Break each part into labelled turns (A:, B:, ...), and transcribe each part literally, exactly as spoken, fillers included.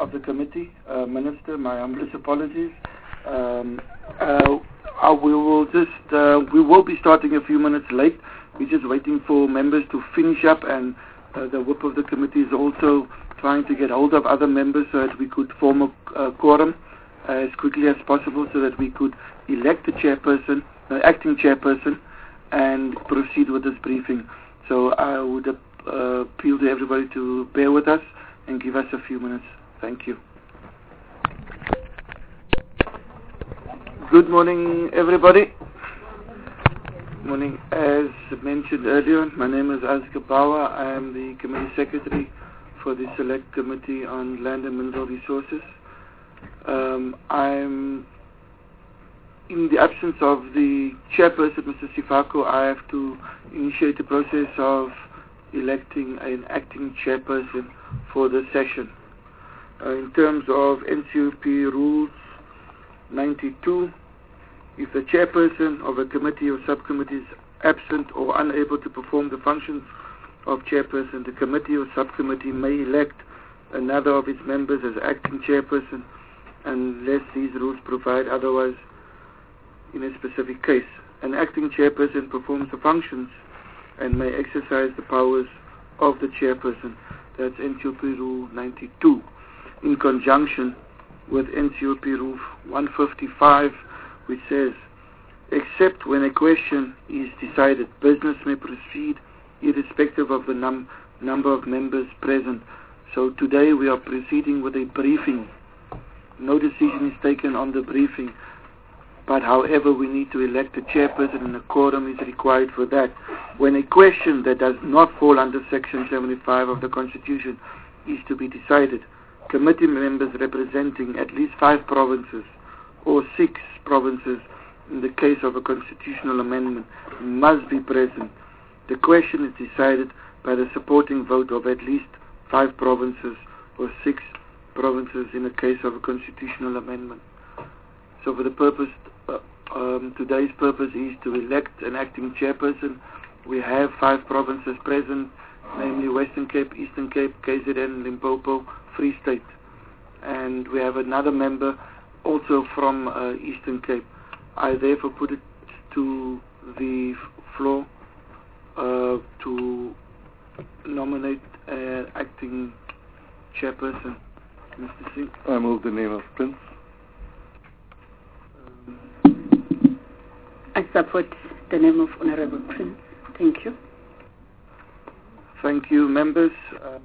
A: of the committee. Uh, Minister, my humblest apologies. Um, uh, uh, we will just uh, we will be starting a few minutes late. We're just waiting for members to finish up, and uh, the whip of the committee is also trying to get hold of other members so that we could form a uh, quorum uh, as quickly as possible, so that we could elect the chairperson, the acting chairperson, and proceed with this briefing. So I would uh, appeal to everybody to bear with us and give us a few minutes. Thank you. Good morning, everybody. Morning. As mentioned earlier, my name is Asghar Bawa. I am the Committee Secretary for the Select Committee on Land and Mineral Resources. Um, I'm, in the absence of the chairperson, Mister Sifako, I have to initiate the process of electing an acting chairperson for the session. Uh, in terms of N C O P Rules ninety-two, if the chairperson of a committee or subcommittee is absent or unable to perform the functions of chairperson, the committee or subcommittee may elect another of its members as acting chairperson unless these rules provide otherwise in a specific case. An acting chairperson performs the functions and may exercise the powers of the chairperson. That's N C O P Rule ninety-two, in conjunction with N C O P Rule one fifty-five, which says, except when a question is decided, business may proceed irrespective of the num number of members present. So today we are proceeding with a briefing. No decision is taken on the briefing, but however we need to elect a chairperson and a quorum is required for that. When a question that does not fall under Section seventy-five of the Constitution is to be decided, committee members representing at least five provinces or six provinces in the case of a constitutional amendment must be present. The question is decided by the supporting vote of at least five provinces or six provinces in the case of a constitutional amendment. So for the purpose, uh, um, today's purpose is to elect an acting chairperson. We have five provinces present, namely Western Cape, Eastern Cape, K Z N, Limpopo, Free State. And we have another member also from uh, Eastern Cape. I therefore put it to the floor uh, to nominate an acting chairperson. Mister Singh.
B: I move the name of Prince.
C: Um, I support the name of Honorable Prince. Thank you.
A: Thank you, members. Uh,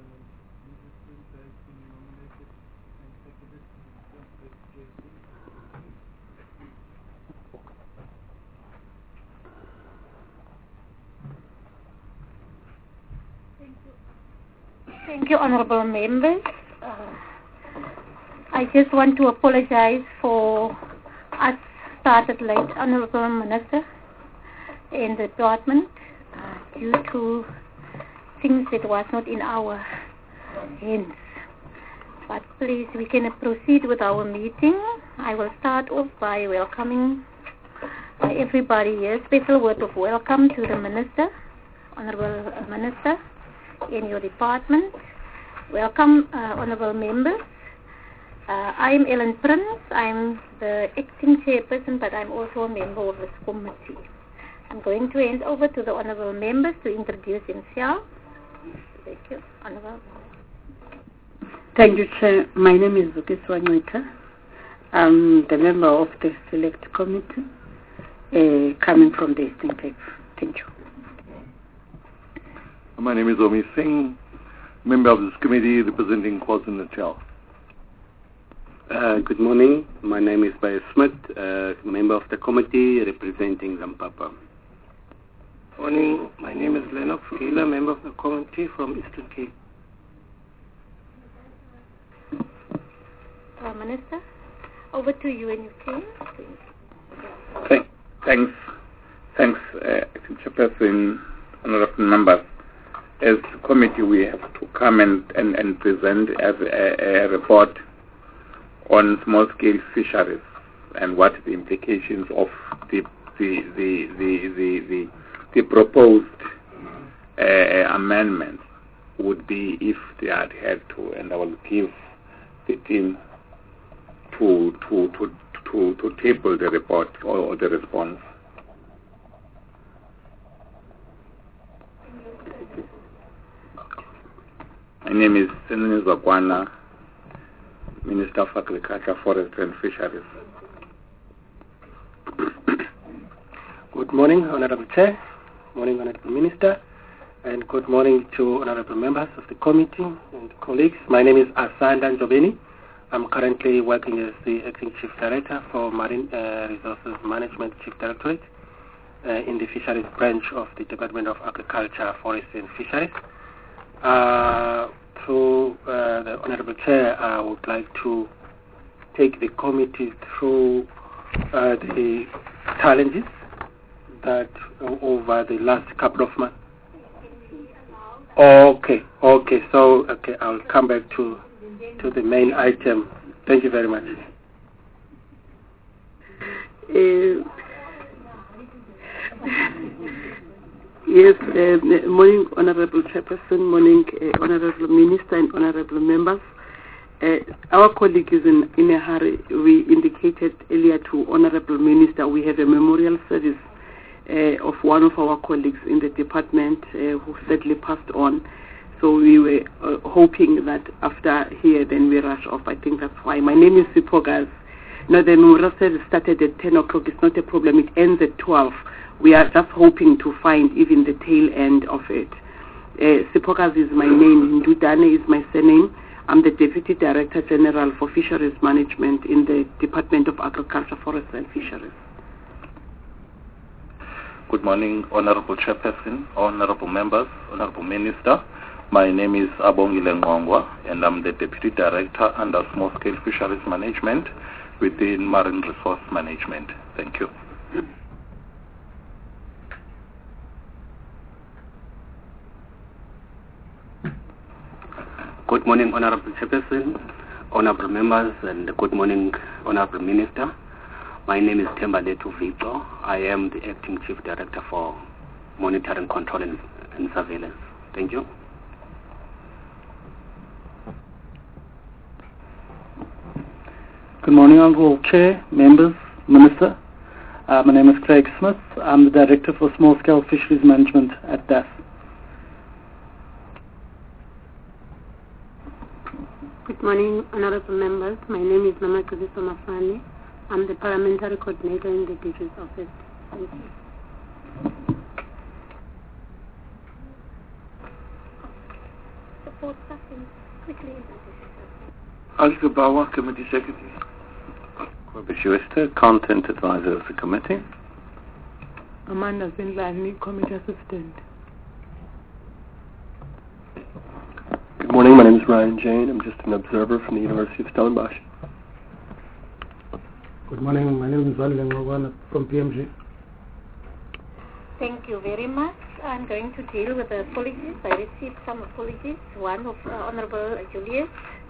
D: Thank you, honorable members. Uh, I just want to apologize for us started late, honorable minister, in the department uh, due to things that was not in our hands. But please, we can proceed with our meeting. I will start off by welcoming uh, everybody here. Special word of welcome to the minister, honorable uh, minister, in your department. Welcome, uh, honorable members. Uh, I am Ellen Prince. I'm the acting chairperson, but I'm also a member of this committee. I'm going to hand over to the honorable members to introduce themselves. Thank you, honorable.
C: Thank you, Chair. My name is Zukiswa Nwita. I'm the member of the Select Committee, uh, coming from the Eastern Cape. Thank you.
B: My name is Omi Singh, member of this committee representing KwaZulu-Natal.
E: Uh, good morning. My name is Baye Smith, uh, member of the committee representing Zampapa.
F: Morning. My name is Lennox Gila, member of the committee from Eastern Cape.
D: Uh, Minister, over to you when you can.
G: Thank, thanks, thanks, uh, Chairperson, honorable members. As a committee, we have to come and, and, and present as a, a report on small-scale fisheries and what the implications of the the the the the, the, the proposed uh, amendments would be if they had had to, and I will give thirteen to to to to, to table the report or, or the response. My name is Senene Zakwana, Minister of Agriculture, Forestry and Fisheries.
F: Good morning, Honorable Chair, morning, Honorable Minister, and good morning to Honorable members of the committee and colleagues. My name is Asanda Njobeni. I'm currently working as the Acting Chief Director for Marine uh, Resources Management Chief Directorate uh, in the Fisheries branch of the Department of Agriculture, Forestry and Fisheries. Uh, through uh, the Honorable Chair, I would like to take the committee through uh, the challenges that uh, over the last couple of months. Okay, okay, so okay, I'll come back to to the main item. Thank you very much.
C: Uh, yes, uh, morning, Honorable Chairperson, morning, uh, Honorable Minister and Honorable members. Uh, our colleague is in, in a hurry. We indicated earlier to Honorable Minister we have a memorial service uh, of one of our colleagues in the department uh, who sadly passed on. So we were uh, hoping that after here, then we rush off. I think that's why. My name is Sipogas. Now, the memorial service started at ten o'clock. It's not a problem. It ends at twelve. We are just hoping to find even the tail end of it. Uh, Sipogas is my name. Ndudane is my surname. I'm the Deputy Director General for Fisheries Management in the Department of Agriculture, Forestry and Fisheries.
H: Good morning, Honorable Chairperson, Honorable Members, Honorable Minister. My name is Abongile Ngongwa, and I'm the Deputy Director under Small Scale Fisheries Management within Marine Resource Management. Thank you.
E: Good morning, Honorable Chairperson, Honorable Members, and good morning, Honorable Minister. My name is Thembaletu Vito. I am the Acting Chief Director for Monitoring, Control and, and Surveillance. Thank you.
I: Good morning, Honourable Chair, Members, Minister. Uh, my name is Craig Smith. I'm the Director for Small Scale Fisheries Management at D A F.
J: Good morning, Honourable Members. My name is Mama Kuziso Mafani. I'm the Parliamentary Coordinator in the D G's office. Thank you.
D: Support person, quickly.
A: Alka Bauer, Committee Secretary.
B: Kobishuista, Content Advisor of the Committee.
K: Amanda Zindlani, Committee Assistant.
L: Good morning, my name is Ryan Jane. I'm just an observer from the University of Stellenbosch.
M: Good morning, my name is Walile Ngogwana from P M G.
D: Thank you very much. I'm going to deal with the apologies. I received some apologies. One of uh, Honorable Julius,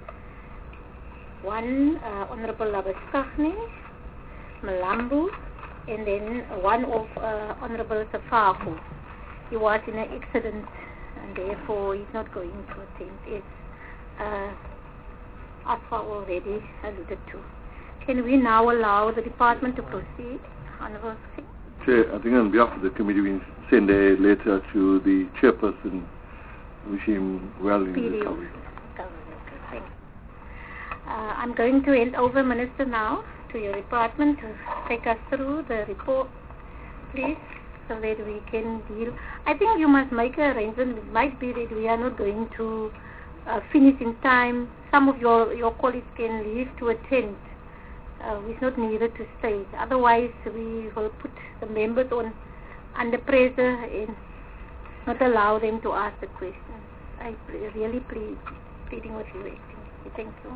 D: one uh, Honorable Labastachni, Malambu, and then one of uh, Honorable Safaku. He was in an accident and therefore he's not going to attend. It's uh, Asfa already alluded to. Can we now allow the department to proceed? Honorable
B: Chair, I think on behalf of the committee we send a letter to the chairperson, wish him well in his recovery.
D: Uh, I'm going to hand over, Minister, now to your department to take us through the report, please, so that we can deal. I think you must make an arrangement. It might be that we are not going to uh, finish in time. Some of your, your colleagues can leave to attend. Uh, it's not needed to stay. Otherwise, we will put the members on under pressure and not allow them to ask the questions. I really plead, pleading with you. Thank you.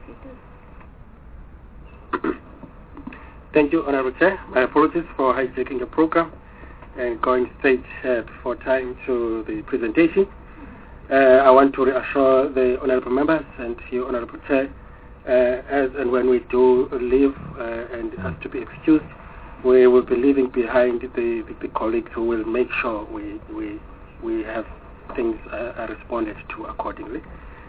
F: Thank you, Honorable Chair. My apologies for hijacking the program and going straight uh, before time to the presentation. Uh, I want to reassure the Honorable Members and you, Honorable Chair, uh, as and when we do leave uh, and have to be excused, we will be leaving behind the, the, the colleagues who will make sure we we we have things uh, responded to accordingly.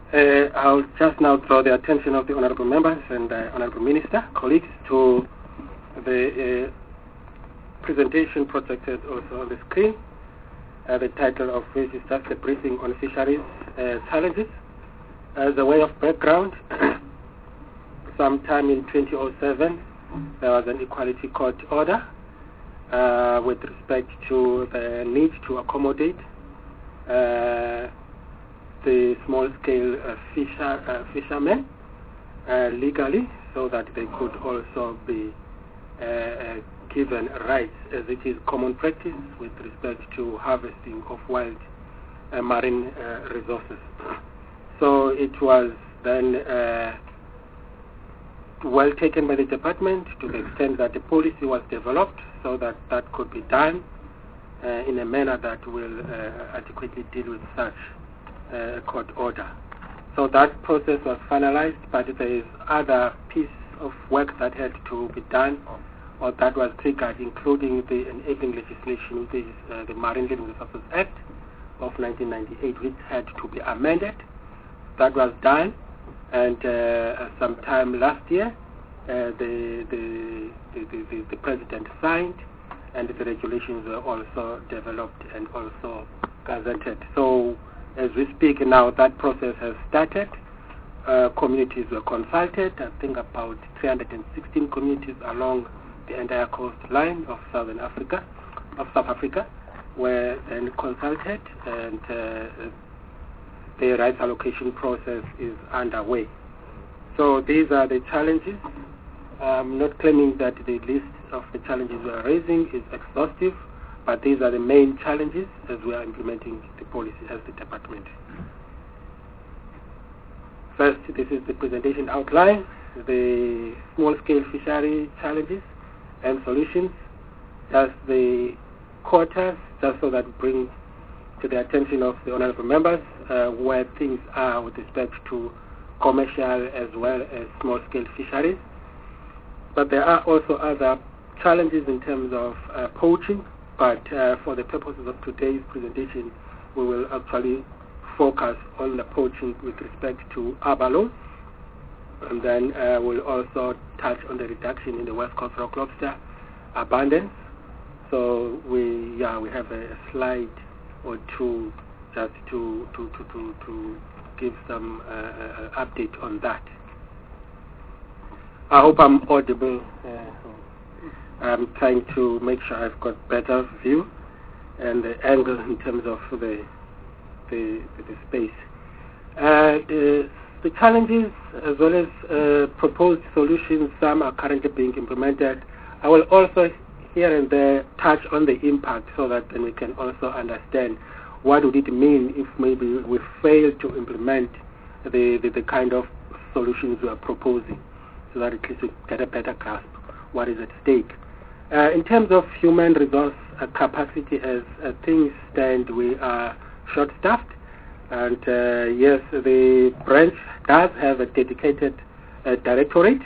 F: Uh, I'll just now draw the attention of the honourable members and uh, honourable minister, colleagues, to the uh, presentation projected also on the screen, uh, the title of which is just a briefing on fisheries uh, challenges. As a way of background, sometime in twenty oh seven, there was an Equality Court order uh, with respect to the need to accommodate uh, the small-scale uh, fisher, uh, fishermen uh, legally, so that they could also be uh, uh, given rights, as it is common practice with respect to harvesting of wild uh, marine uh, resources. So it was then uh, well taken by the department to the extent that the policy was developed so that that could be done uh, in a manner that will uh, adequately deal with such uh, court order. So that process was finalized, but there is other piece of work that had to be done or that was triggered, including the enabling legislation, which is uh, the Marine Living Resources Act of nineteen ninety-eight, which had to be amended. That was done, and uh, sometime last year, uh, the, the, the, the, the President signed, and the regulations were also developed and also gazetted. So, as we speak now, that process has started. Uh, communities were consulted. I think about three hundred sixteen communities along the entire coastline of Southern Africa, of South Africa, were then consulted, and uh, the rights allocation process is underway. So these are the challenges. I'm not claiming that the list of the challenges we are raising is exhaustive, but these are the main challenges as we are implementing the policy as the department. First, this is the presentation outline, the small-scale fishery challenges and solutions, just the quotas, just so that we bring to the attention of the honourable members uh, where things are with respect to commercial as well as small-scale fisheries. But there are also other challenges in terms of uh, poaching, but uh, for the purposes of today's presentation, we will actually focus on the poaching with respect to abalone, and then uh, we'll also touch on the reduction in the West Coast rock lobster abundance. So we, yeah, we have a, a slide or two just to to to to, to give some uh, uh, update on that. I hope I'm audible. Uh, I'm trying to make sure I've got better view and the angle in terms of the the, the space. Uh, the, the challenges as well as uh, proposed solutions, some are currently being implemented. I will also here and there touch on the impact so that then we can also understand what would it mean if maybe we fail to implement the, the, the kind of solutions we are proposing, so that at least we get a better grasp what is at stake. Uh, in terms of human resource uh, capacity, as uh, things stand, we are short-staffed, and uh, yes, the branch does have a dedicated uh, directorate,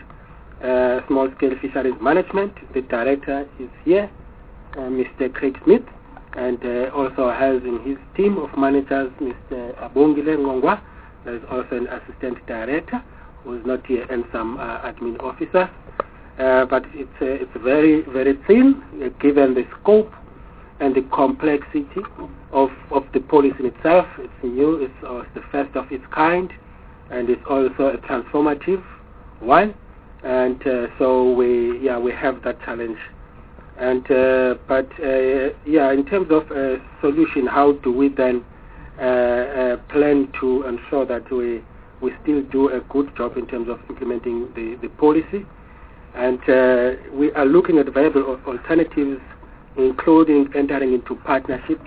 F: uh, small-scale fisheries management. The director is here, uh, Mister Craig Smith, and uh, also has in his team of managers Mister Abongile Ngongwa. There is also an assistant director who is not here, and some uh, admin officers. Uh, but it's uh, it's very very thin, uh, given the scope and the complexity of of the policy in itself. It's new. It's, uh, it's the first of its kind, and it's also a transformative one. And uh, so we yeah we have that challenge. And uh, but uh, yeah, in terms of uh, solution, how do we then uh, uh, plan to ensure that we we still do a good job in terms of implementing the, the policy? And uh, we are looking at viable alternatives, including entering into partnerships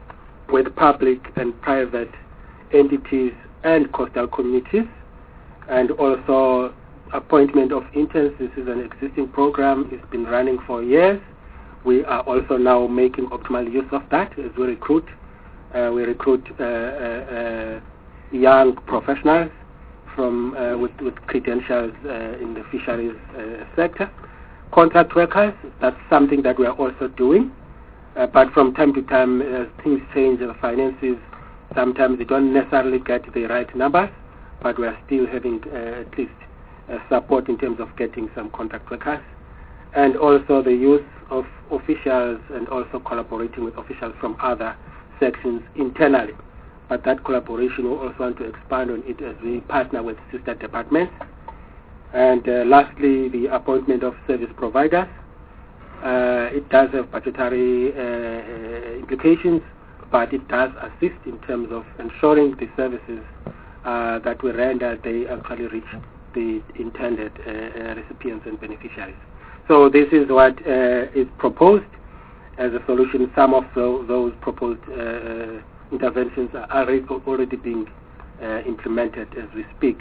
F: with public and private entities and coastal communities, and also appointment of interns. This is an existing program. It's been running for years. We are also now making optimal use of that as we recruit. Uh, we recruit uh, uh, uh, young professionals from uh, with, with credentials uh, in the fisheries uh, sector. Contract workers, that's something that we are also doing. Uh, but from time to time, as things change, the finances, sometimes they don't necessarily get the right numbers. but we are still having uh, at least uh, support in terms of getting some contract workers, and also the use of officials and also collaborating with officials from other sections internally. But that collaboration, we also want to expand on it as we partner with sister departments. And uh, lastly, the appointment of service providers. Uh, it does have budgetary uh, implications, but it does assist in terms of ensuring the services uh, that we render, they actually reach the intended uh, uh, recipients and beneficiaries. So this is what uh, is proposed as a solution. Some of the, those proposed uh, interventions are already, already being uh, implemented as we speak.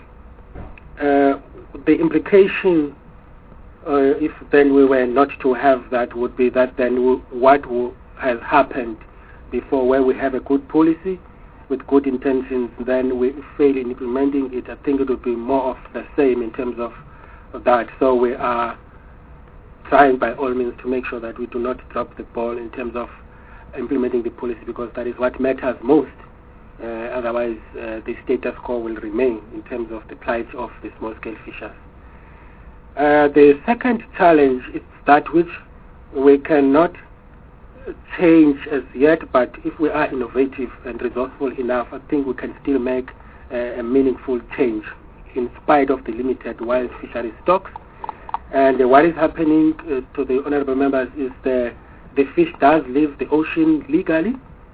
F: Uh, the implication, uh, if then we were not to have that, would be that then we, what w- has happened before, where we have a good policy with good intentions, then we fail in implementing it. I think it would be more of the same in terms of, of that. So we are trying by all means to make sure that we do not drop the ball in terms of implementing the policy, because that is what matters most. Uh, otherwise, uh, the status quo will remain in terms of the plight of the small-scale fishers. Uh, the second challenge is that which we cannot change as yet, but if we are innovative and resourceful enough, I think we can still make uh, a meaningful change in spite of the limited wild fishery stocks. And uh, what is happening uh, to the honorable members is the the fish does leave the ocean legally.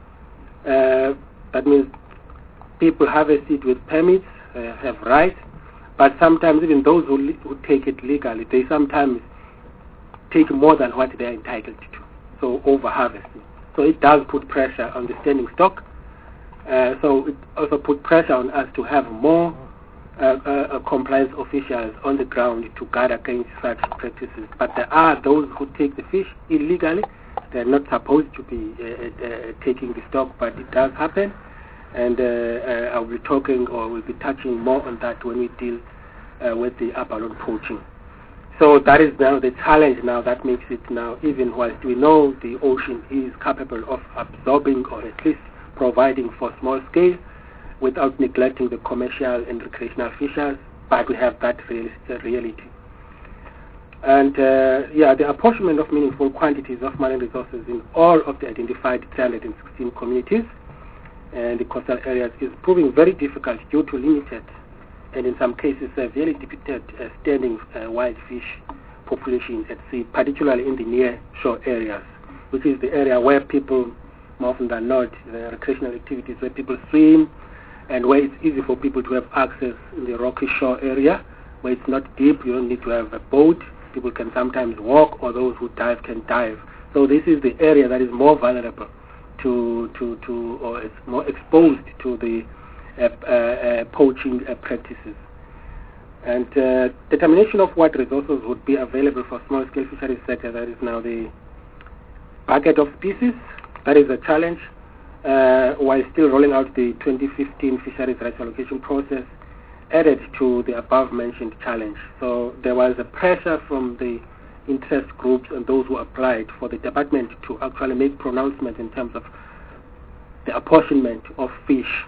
F: Uh, that means people harvest it with permits, uh, have rights, but sometimes even those who, li- who take it legally, they sometimes take more than what they are entitled to, so over-harvesting. So it does put pressure on the standing stock. Uh, so it also put pressure on us to have more uh, uh, compliance officials on the ground to guard against such practices. But there are those who take the fish illegally. They're not supposed to be uh, uh, taking the stock, but it does happen. And uh, uh, I'll be talking, or we'll be touching more on that when we deal uh, with the abalone poaching. So that is now the challenge now that makes it now, even whilst we know the ocean is capable of absorbing or at least providing for small scale without neglecting the commercial and recreational fishers, but we have that real, reality. And uh, yeah, the apportionment of meaningful quantities of marine resources in all of the identified three hundred sixteen communities and the coastal areas is proving very difficult due to limited and in some cases severely depleted uh, standing uh, wild fish population at sea, particularly in the near shore areas, which is the area where people, more often than not, the recreational activities where people swim and where it's easy for people to have access in the rocky shore area, where it's not deep, you don't need to have a boat. People can sometimes walk, or those who dive can dive. So this is the area that is more vulnerable to, to, to or is more exposed to the uh, uh, uh, poaching uh, practices. And uh, determination of what resources would be available for small-scale fisheries sector, that is now the bucket of species. That is a challenge. Uh, while still rolling out the twenty fifteen fisheries rights allocation process, added to the above-mentioned challenge. So there was a pressure from the interest groups and those who applied for the department to actually make pronouncements in terms of the apportionment of fish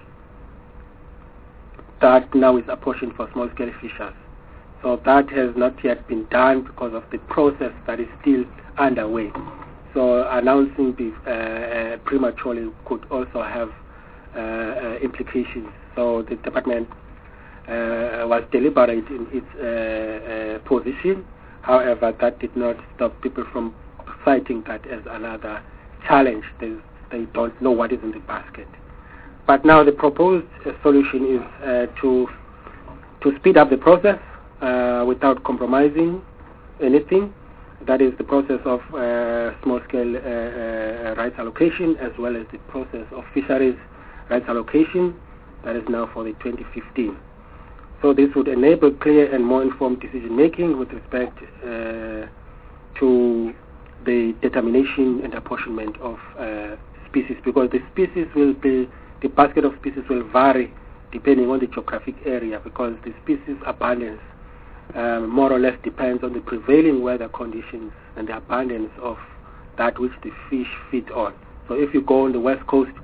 F: that now is apportioned for small-scale fishers. So that has not yet been done because of the process that is still underway. So announcing the, uh, uh, prematurely could also have uh, uh, implications. So the department Uh, was deliberate in its uh, uh, position. However, that did not stop people from citing that as another challenge. They, they don't know what is in the basket. But now the proposed uh, solution is uh, to to speed up the process uh, without compromising anything. That is the process of uh, small-scale uh, uh, rights allocation, as well as the process of fisheries rights allocation. That is now for the twenty fifteen. So this would enable clear and more informed decision-making with respect uh, to the determination and apportionment of uh, species, because the species will be, the basket of species will vary depending on the geographic area, because the species abundance um, more or less depends on the prevailing weather conditions and the abundance of that which the fish feed on. So if you go on the west coast,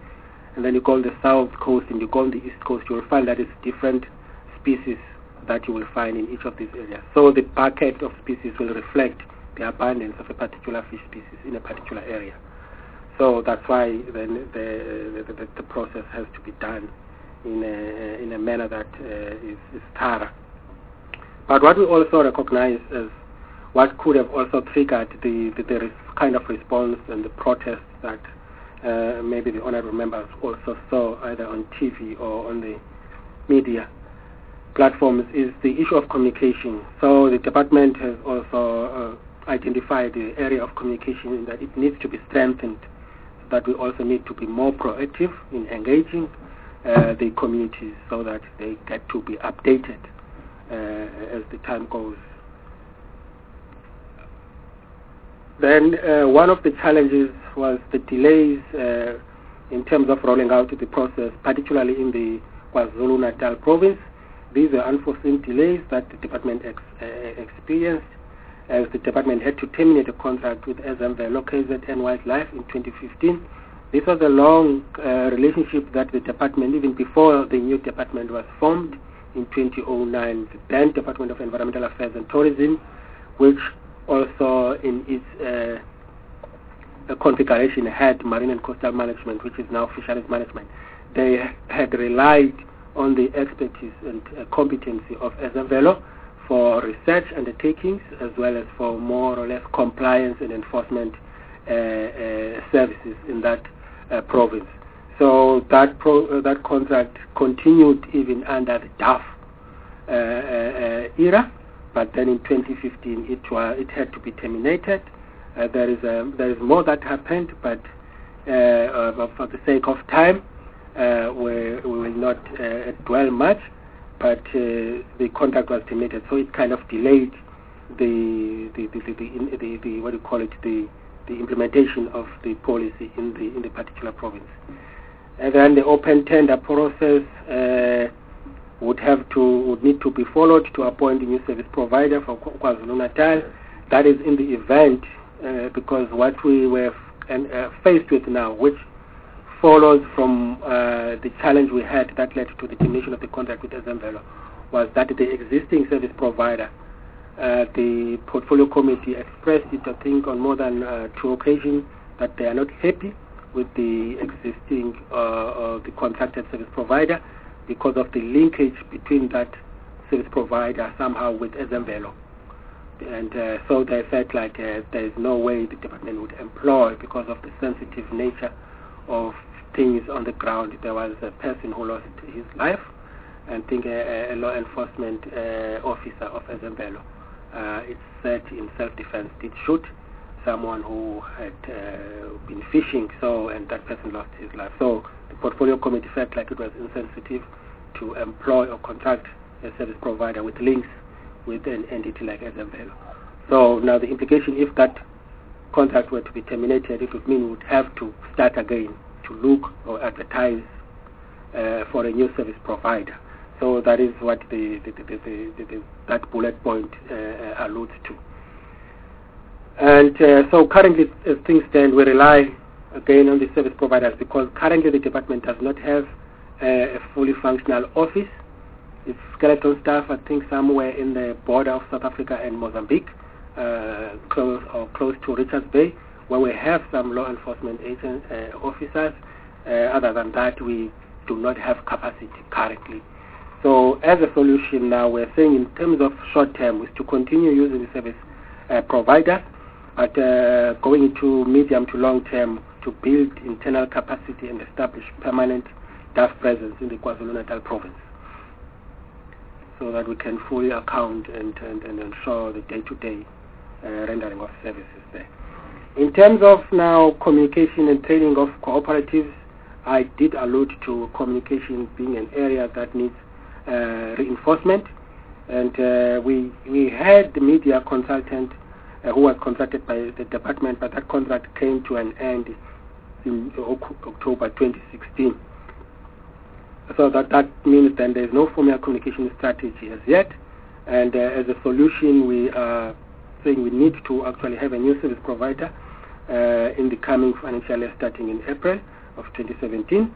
F: and then you go on the south coast and you go on the east coast, you will find that it's different species that you will find in each of these areas. So the bucket of species will reflect the abundance of a particular fish species in a particular area. So that's why then the, the, the, the process has to be done in a, in a manner that uh, is, is thorough. But what we also recognize as what could have also triggered the, the, the kind of response and the protest that uh, maybe the honorable members also saw either on T V or on the media platforms is the issue of communication. So the department has also uh, identified the area of communication in that it needs to be strengthened, that we also need to be more proactive in engaging uh, the communities so that they get to be updated uh, as the time goes. Then uh, one of the challenges was the delays uh, in terms of rolling out the process, particularly in the KwaZulu-Natal province. These are unforeseen delays that the department ex uh, experienced, as the department had to terminate a contract with Ezemvelo K Z N Wildlife in twenty fifteen. This was a long uh, relationship that the department, even before the new department was formed in twenty oh nine, the then Department of Environmental Affairs and Tourism, which also in its uh, configuration had marine and coastal management, which is now fisheries management. They had relied on the expertise and uh, competency of Ezemvelo for research undertakings, as well as for more or less compliance and enforcement uh, uh, services in that uh, province. So that pro uh, that contract continued even under the D A F uh, uh, era, but then in twenty fifteen it was it had to be terminated. Uh, there is a, there is more that happened, but uh, uh, for the sake of time, uh, we, we will not uh, dwell much. But uh, the contract was terminated, so it kind of delayed the the the, the, the, the, the what do you call it the the implementation of the policy in the in the particular province. And then the open tender process uh, would have to would need to be followed to appoint a new service provider for KwaZulu-Natal. That is in the event, uh, because what we were and, uh, faced with now, which follows from uh, the challenge we had that led to the termination of the contract with Ezemvelo, was that the existing service provider, uh, the portfolio committee expressed it, I think, on more than uh, two occasions, that they are not happy with the existing uh, uh, the contracted service provider because of the linkage between that service provider somehow with Ezemvelo. And uh, so they felt like uh, there is no way the department would employ, because of the sensitive nature of things on the ground. There was a person who lost his life, and I think a, a law enforcement uh, officer of Ezemvelo, uh, it's said in self-defense, did shoot someone who had uh, been fishing, so and that person lost his life. So the portfolio committee felt like it was insensitive to employ or contract a service provider with links with an entity like Ezemvelo. So now the implication, if that contract were to be terminated, it would mean we would have to start again to look or advertise uh, for a new service provider. So that is what the, the, the, the, the, the that bullet point uh, alludes to. And uh, so currently, as things stand, we rely again on the service providers, because currently the department does not have uh, a fully functional office. It's skeleton staff, I think, somewhere in the border of South Africa and Mozambique, uh, close or close to Richards Bay, where we have some law enforcement agent uh, officers. Uh, other than that, we do not have capacity currently. So as a solution now, we're saying in terms of short term is to continue using the service uh, provider, but uh, going into medium to long term to build internal capacity and establish permanent D A F presence in the KwaZulu-Natal province, so that we can fully account and, and, and ensure the day-to-day uh, rendering of services there. In terms of now communication and training of cooperatives, I did allude to communication being an area that needs uh, reinforcement, and uh, we we had the media consultant uh, who was contracted by the department, but that contract came to an end in October twenty sixteen. So that, that means then there is no formal communication strategy as yet, and uh, as a solution we are saying we need to actually have a new service provider uh, in the coming financial year starting in April of twenty seventeen,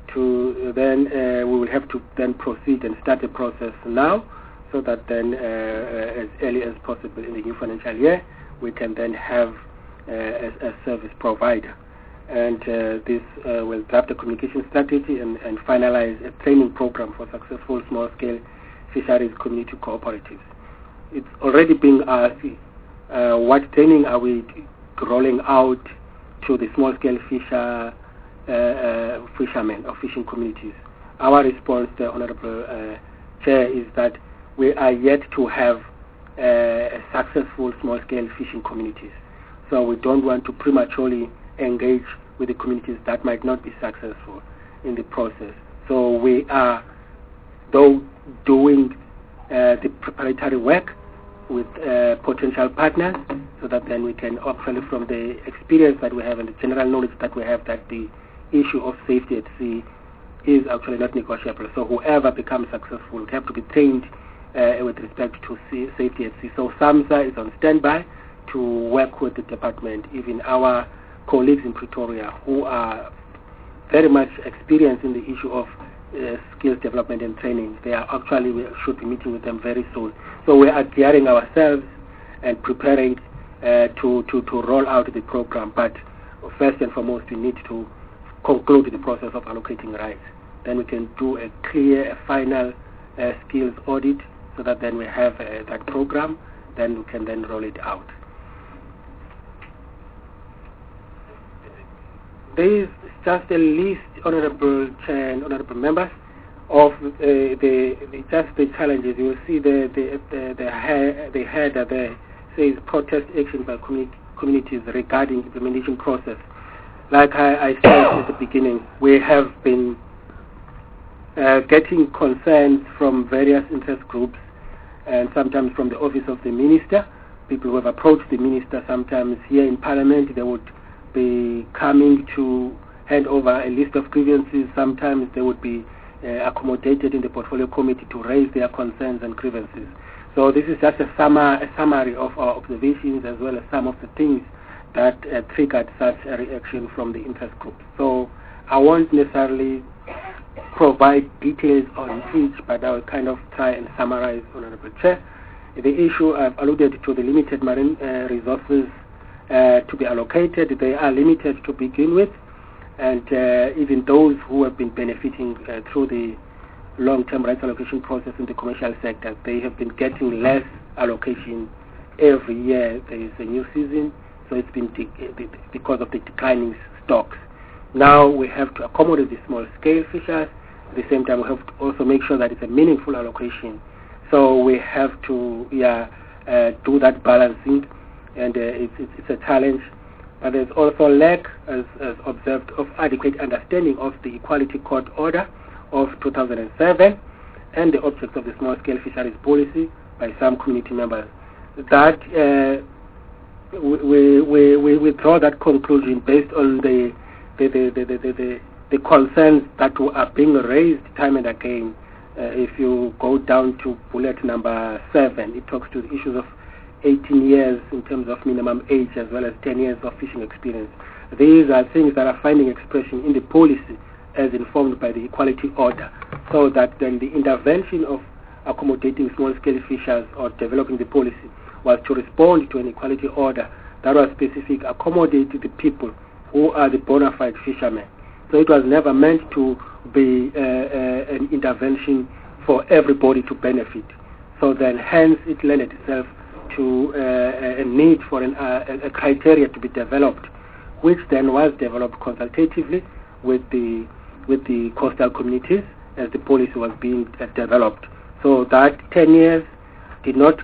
F: to then uh, we will have to then proceed and start the process now, so that then uh, uh, as early as possible in the new financial year we can then have uh, a, a service provider. And uh, this uh, will draft a communication strategy and, and finalize a training program for successful small-scale fisheries community cooperatives. It's already being asked, uh, what training are we rolling out to the small-scale fisher, uh, uh, fishermen or fishing communities? Our response, the Honorable uh, Chair, is that we are yet to have uh, successful small-scale fishing communities. So we don't want to prematurely engage with the communities that might not be successful in the process. So we are, though, doing uh, the preparatory work with uh, potential partners, so that then we can actually, from the experience that we have and the general knowledge that we have, that the issue of safety at sea is actually not negotiable. So whoever becomes successful will have to be trained uh, with respect to sea, safety at sea. So SAMSA is on standby to work with the department, even our colleagues in Pretoria who are very much experienced in the issue of uh, skills development and training. They are actually, we should be meeting with them very soon. So we are gearing ourselves and preparing uh, to, to, to roll out the program. But first and foremost, we need to conclude the process of allocating rights. Then we can do a clear, a final uh, skills audit, so that then we have uh, that program, then we can then roll it out. There is just a list, Honorable Chair and Honorable Members, of uh, the, the just the challenges. You will see the the the, the, head, the header there says protest action by communi communities regarding implementation process. Like I, I said at the beginning, we have been uh, getting concerns from various interest groups, and sometimes from the office of the minister. People who have approached the minister sometimes here in Parliament, they would be coming to hand over a list of grievances. Sometimes they would be uh, accommodated in the portfolio committee to raise their concerns and grievances. So this is just a, summa, a summary of our observations, as well as some of the things that uh, triggered such a reaction from the interest group. So I won't necessarily provide details on each, but I will kind of try and summarize, Honorable Chair. The issue I've alluded to, the limited marine uh, resources uh, to be allocated. They are limited to begin with, and uh, even those who have been benefiting uh, through the long-term rights allocation process in the commercial sector, they have been getting less allocation every year. There is a new season, so it's been because of the declining stocks. Now we have to accommodate the small-scale fishers. At the same time, we have to also make sure that it's a meaningful allocation. So we have to yeah, uh, do that balancing, and uh, it's, it's, it's a challenge. But there's also lack, as, as observed, of adequate understanding of the Equality Court Order of two thousand seven and the objects of the small-scale fisheries policy by some community members. That uh, we, we, we, we draw that conclusion based on the the, the, the, the, the, the concerns that are being raised time and again. Uh, if you go down to bullet number seven, it talks to the issues of eighteen years in terms of minimum age, as well as ten years of fishing experience. These are things that are finding expression in the policy as informed by the Equality Order, so that then the intervention of accommodating small-scale fishers or developing the policy was to respond to an equality order that was specific, accommodate the people who are the bona fide fishermen. So it was never meant to be uh, uh, an intervention for everybody to benefit. So then hence it lent itself to uh, a need for an, uh, a criteria to be developed, which then was developed consultatively with the with the coastal communities as the policy was being uh, developed. So that ten years did not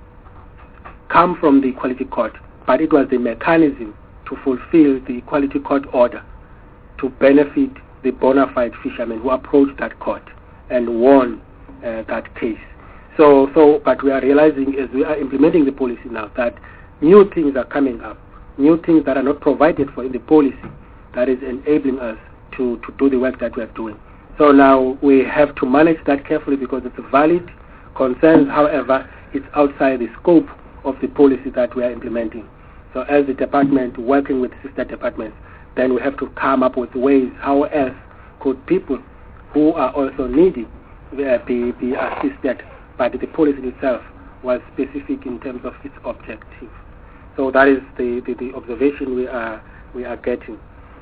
F: come from the Equality Court, but it was the mechanism to fulfill the Equality Court order to benefit the bona fide fishermen who approached that court and won uh, that case. So, so, but we are realizing as we are implementing the policy now that new things are coming up, new things that are not provided for in the policy that is enabling us to, to do the work that we are doing. So now we have to manage that carefully because it's valid concerns. However, it's outside the scope of the policy that we are implementing. So as the department working with sister departments, then we have to come up with ways how else could people who are also needy uh, be, be assisted, but the policy itself was specific in terms of its objective. So that is the, the, the observation we are we are getting.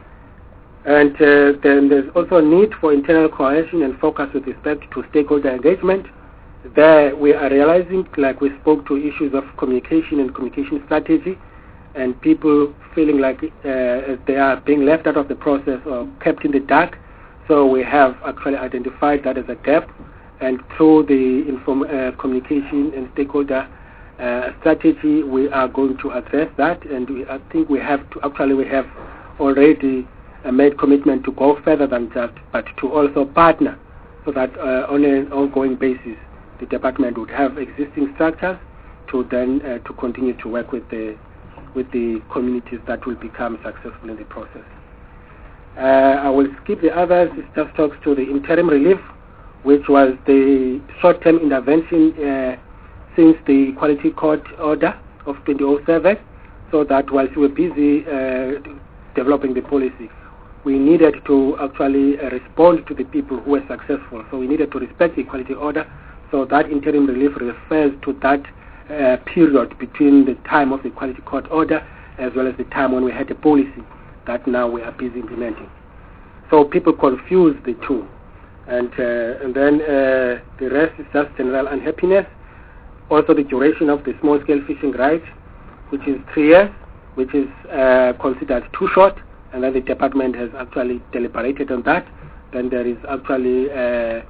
F: And uh, then there's also a need for internal cohesion and focus with respect to stakeholder engagement. There we are realizing, like we spoke to issues of communication and communication strategy, and people feeling like uh, they are being left out of the process or kept in the dark. So we have actually identified that as a gap, and through the inform uh, communication and stakeholder uh, strategy, we are going to address that. And we, I think we have to actually we have already uh, made commitment to go further than that, but to also partner, so that uh, on an ongoing basis, the department would have existing structures to then uh, to continue to work with the with the communities that will become successful in the process. Uh, I will skip the others. It just talks to the interim relief, which was the short-term intervention uh, since the Quality Court Order of twenty oh seven, so that whilst we were busy uh, developing the policy, we needed to actually uh, respond to the people who were successful. So we needed to respect the Quality Order. So that interim relief refers to that uh, period between the time of the Quality Court Order as well as the time when we had a policy that now we are busy implementing. So people confuse the two. And, uh, and then uh, the rest is just general unhappiness. Also the duration of the small-scale fishing right, which is three years, which is uh, considered too short, and then the department has actually deliberated on that. Then there is actually uh,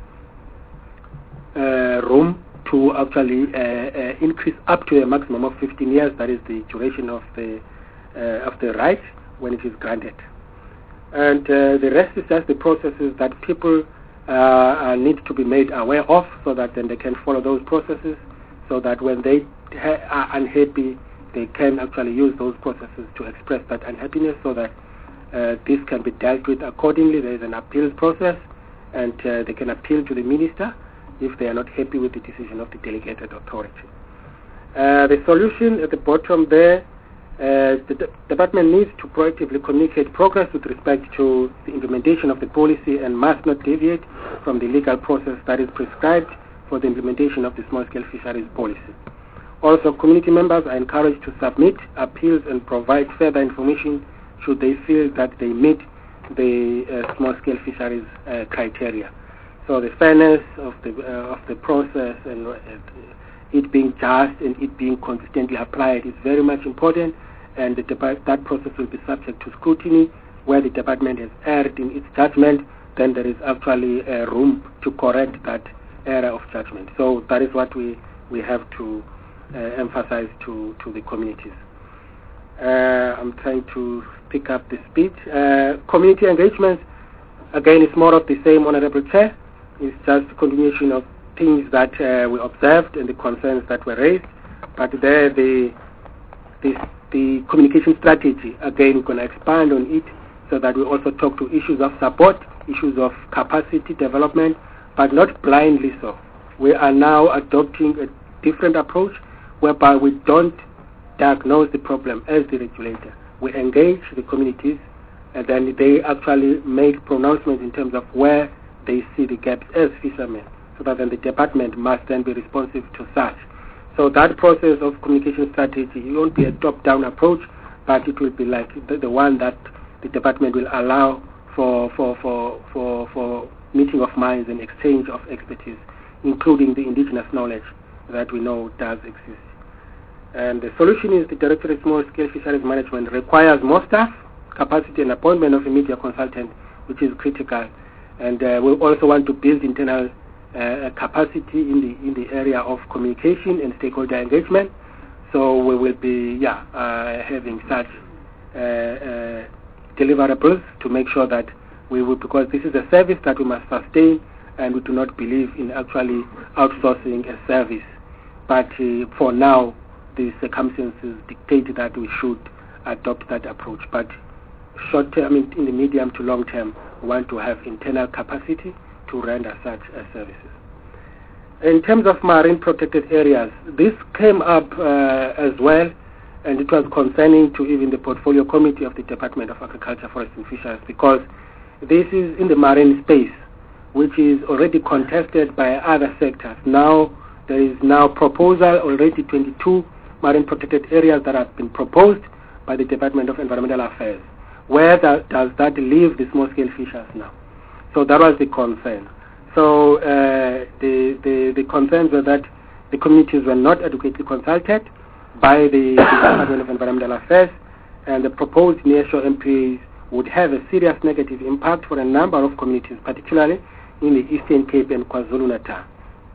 F: uh, room to actually uh, uh, increase up to a maximum of fifteen years. That is the duration of the uh, of the right when it is granted. And uh, the rest is just the processes that people uh, need to be made aware of, so that then they can follow those processes, so that when they ha are unhappy, they can actually use those processes to express that unhappiness, so that uh, this can be dealt with accordingly. There is an appeals process, and uh, they can appeal to the minister if they are not happy with the decision of the delegated authority. Uh, the solution at the bottom there, uh, the de department needs to proactively communicate progress with respect to the implementation of the policy and must not deviate from the legal process that is prescribed for the implementation of the small-scale fisheries policy. Also, community members are encouraged to submit appeals and provide further information should they feel that they meet the uh, small-scale fisheries uh, criteria. So the fairness of the uh, of the process and uh, it being just and it being consistently applied is very much important, and the that process will be subject to scrutiny. Where the department has erred in its judgment, then there is actually uh, room to correct that error of judgment. So that is what we we have to uh, emphasize to to the communities. Uh, I'm trying to pick up the speed. Uh, community engagement, again, is more of the same, Honorable Chair. It's just a continuation of things that uh, we observed and the concerns that were raised. But there, the the, the communication strategy, again, we're going to expand on it, so that we also talk to issues of support, issues of capacity development, but not blindly so. We are now adopting a different approach, whereby we don't diagnose the problem as the regulator. We engage the communities, and then they actually make pronouncements in terms of where they see the gaps as fishermen, so that then the department must then be responsive to such. So that process of communication strategy, it won't be a top-down approach, but it will be like the, the one that the department will allow for, for, for, for, for meeting of minds and exchange of expertise, including the indigenous knowledge that we know does exist. And the solution is the Directorate of Small-Scale Fisheries Management requires more staff, capacity, and appointment of a media consultant, which is critical. And uh, we also want to build internal uh, capacity in the in the area of communication and stakeholder engagement. So we will be yeah uh, having such uh, uh, deliverables to make sure that we will, because this is a service that we must sustain, and we do not believe in actually outsourcing a service. But uh, for now, the circumstances dictate that we should adopt that approach. But short term, I mean, in the medium to long term, we want to have internal capacity to render such uh, services. In terms of marine protected areas, this came up uh, as well, and it was concerning to even the portfolio committee of the Department of Agriculture, Forest and Fisheries, because this is in the marine space, which is already contested by other sectors. Now there is now proposal, already twenty-two marine protected areas that have been proposed by the Department of Environmental Affairs. Where that, does that leave the small-scale fishers now? So that was the concern. So uh, the, the, the concerns were that the communities were not adequately consulted by the, the Department of Environmental Affairs, and the proposed nearshore M P As would have a serious negative impact for a number of communities, particularly in the Eastern Cape and KwaZulu-Natal.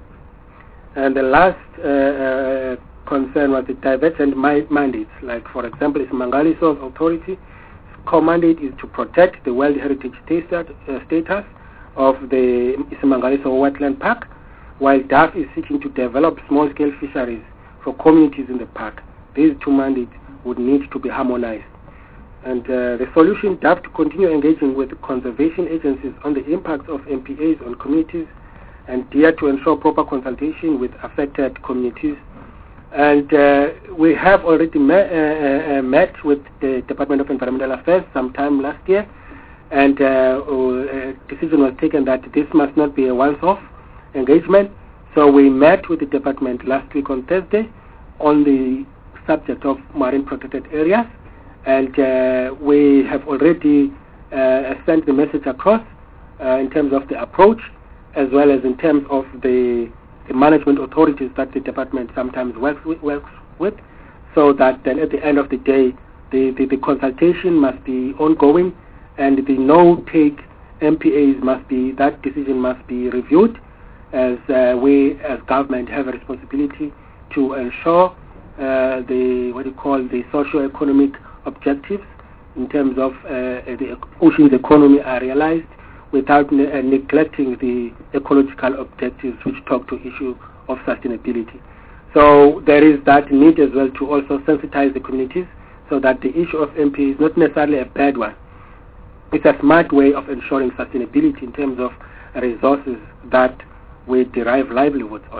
F: And the last uh, uh, concern was the divergent mandates. Like, for example, Isimangaliso Authority core mandate is to protect the World Heritage status, uh, status of the Isimangaliso Wetland Park, while D A F is seeking to develop small-scale fisheries for communities in the park. These two mandates would need to be harmonized. And uh, the solution, D A F to continue engaging with conservation agencies on the impacts of M P As on communities, and D A to ensure proper consultation with affected communities. And uh, we have already met, uh, uh, met with the Department of Environmental Affairs sometime last year, and uh, a decision was taken that this must not be a once-off engagement. So we met with the department last week on Thursday on the subject of marine protected areas, and uh, we have already uh, sent the message across uh, in terms of the approach, as well as in terms of the, the management authorities that the department sometimes works with, works with, so that then at the end of the day, the, the, the consultation must be ongoing, and the no-take M P As must be, that decision must be reviewed, as uh, we as government have a responsibility to ensure uh, the, what you call, the socio-economic objectives in terms of uh, the ocean's economy are realized, without ne uh, neglecting the ecological objectives which talk to issue of sustainability. So there is that need as well to also sensitize the communities, so that the issue of M P is not necessarily a bad one. It's a smart way of ensuring sustainability in terms of resources that we derive livelihoods on.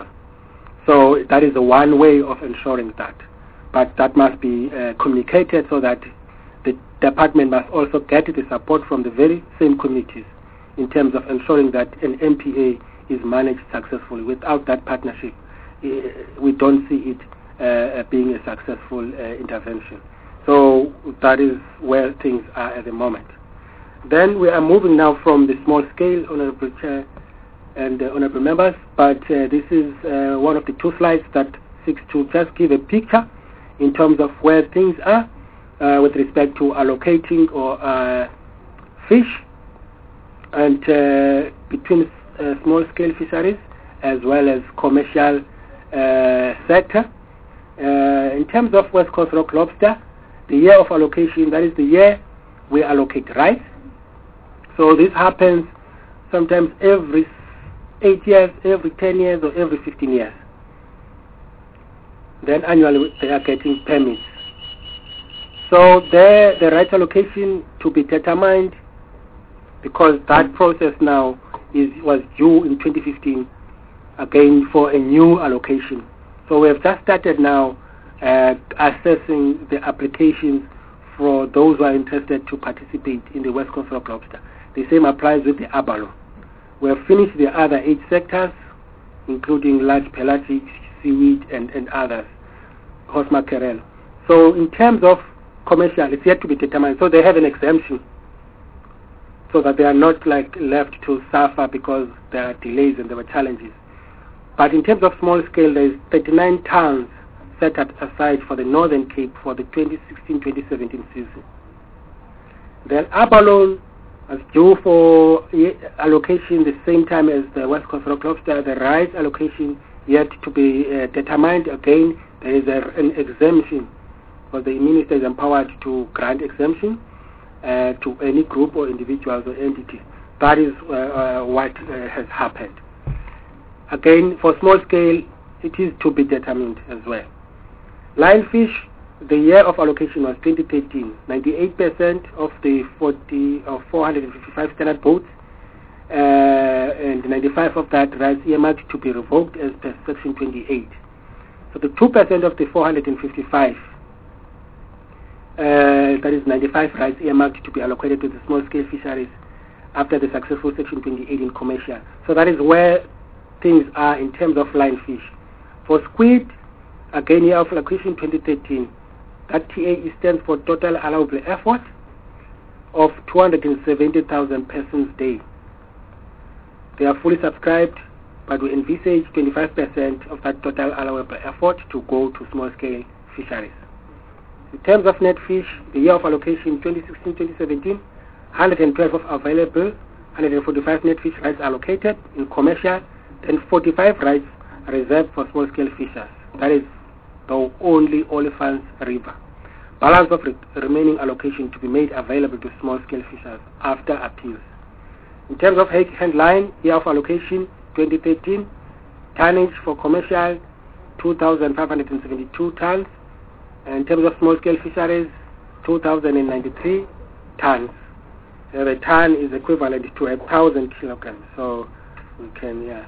F: So that is the one way of ensuring that. But that must be uh, communicated, so that the department must also get the support from the very same communities in terms of ensuring that an M P A is managed successfully. Without that partnership, uh, we don't see it uh, being a successful uh, intervention. So that is where things are at the moment. Then we are moving now from the small scale, Honorable Chair and uh, Honorable Members, but uh, this is uh, one of the two slides that seeks to just give a picture in terms of where things are uh, with respect to allocating or uh, fish, and uh, between uh, small-scale fisheries as well as commercial uh, sector. Uh, in terms of West Coast Rock Lobster, the year of allocation, that is the year we allocate rights. So this happens sometimes every eight years, every ten years, or every fifteen years. Then annually they are getting permits. So there, the rights allocation to be determined, because that process now is was due in twenty fifteen again for a new allocation. So we have just started now uh, assessing the applications for those who are interested to participate in the West Coast Rock Lobster. The same applies with the Abalo. We have finished the other eight sectors, including large pelagic, seaweed, and, and others, horse mackerel. So in terms of commercial, it's yet to be determined. So they have an exemption, so that they are not like left to suffer because there are delays and there were challenges. But in terms of small scale, there is thirty-nine tons set aside for the Northern Cape for the twenty sixteen twenty seventeen season. Then Abalone is due for allocation the same time as the West Coast Rock Lobster. The rights allocation yet to be uh, determined. Again, there is a, an exemption, because the minister is empowered to grant exemption uh, to any group or individuals or entities. That is uh, uh, what uh, has happened. Again, for small scale, it is to be determined as well. Lionfish, the year of allocation was twenty thirteen. ninety-eight percent of the forty or four hundred fifty-five standard boats, uh, and ninety-five of that rights earmarked to be revoked as per section twenty-eight. So the two percent of the four hundred fifty-five, uh, that is ninety-five rights earmarked to be allocated to the small-scale fisheries, after the successful Section twenty-eight in commercial. So that is where things are in terms of lionfish. For squid, again, year of allocation twenty thirteen, that T A E stands for total allowable effort of two hundred seventy thousand persons a day. They are fully subscribed, but we envisage twenty-five percent of that total allowable effort to go to small-scale fisheries. In terms of net fish, the year of allocation twenty sixteen twenty seventeen, one hundred twelve of available, one hundred forty-five net fish rights allocated in commercial, and forty-five rights reserved for small-scale fishers. That is the only Olifants River. Balance of re remaining allocation to be made available to small-scale fishers after appeals. In terms of hand line, year of allocation twenty thirteen, tonnage for commercial two thousand five hundred seventy-two tons. In terms of small-scale fisheries, two thousand ninety-three tons. Uh, the ton is equivalent to a thousand kilograms. So we can, yeah.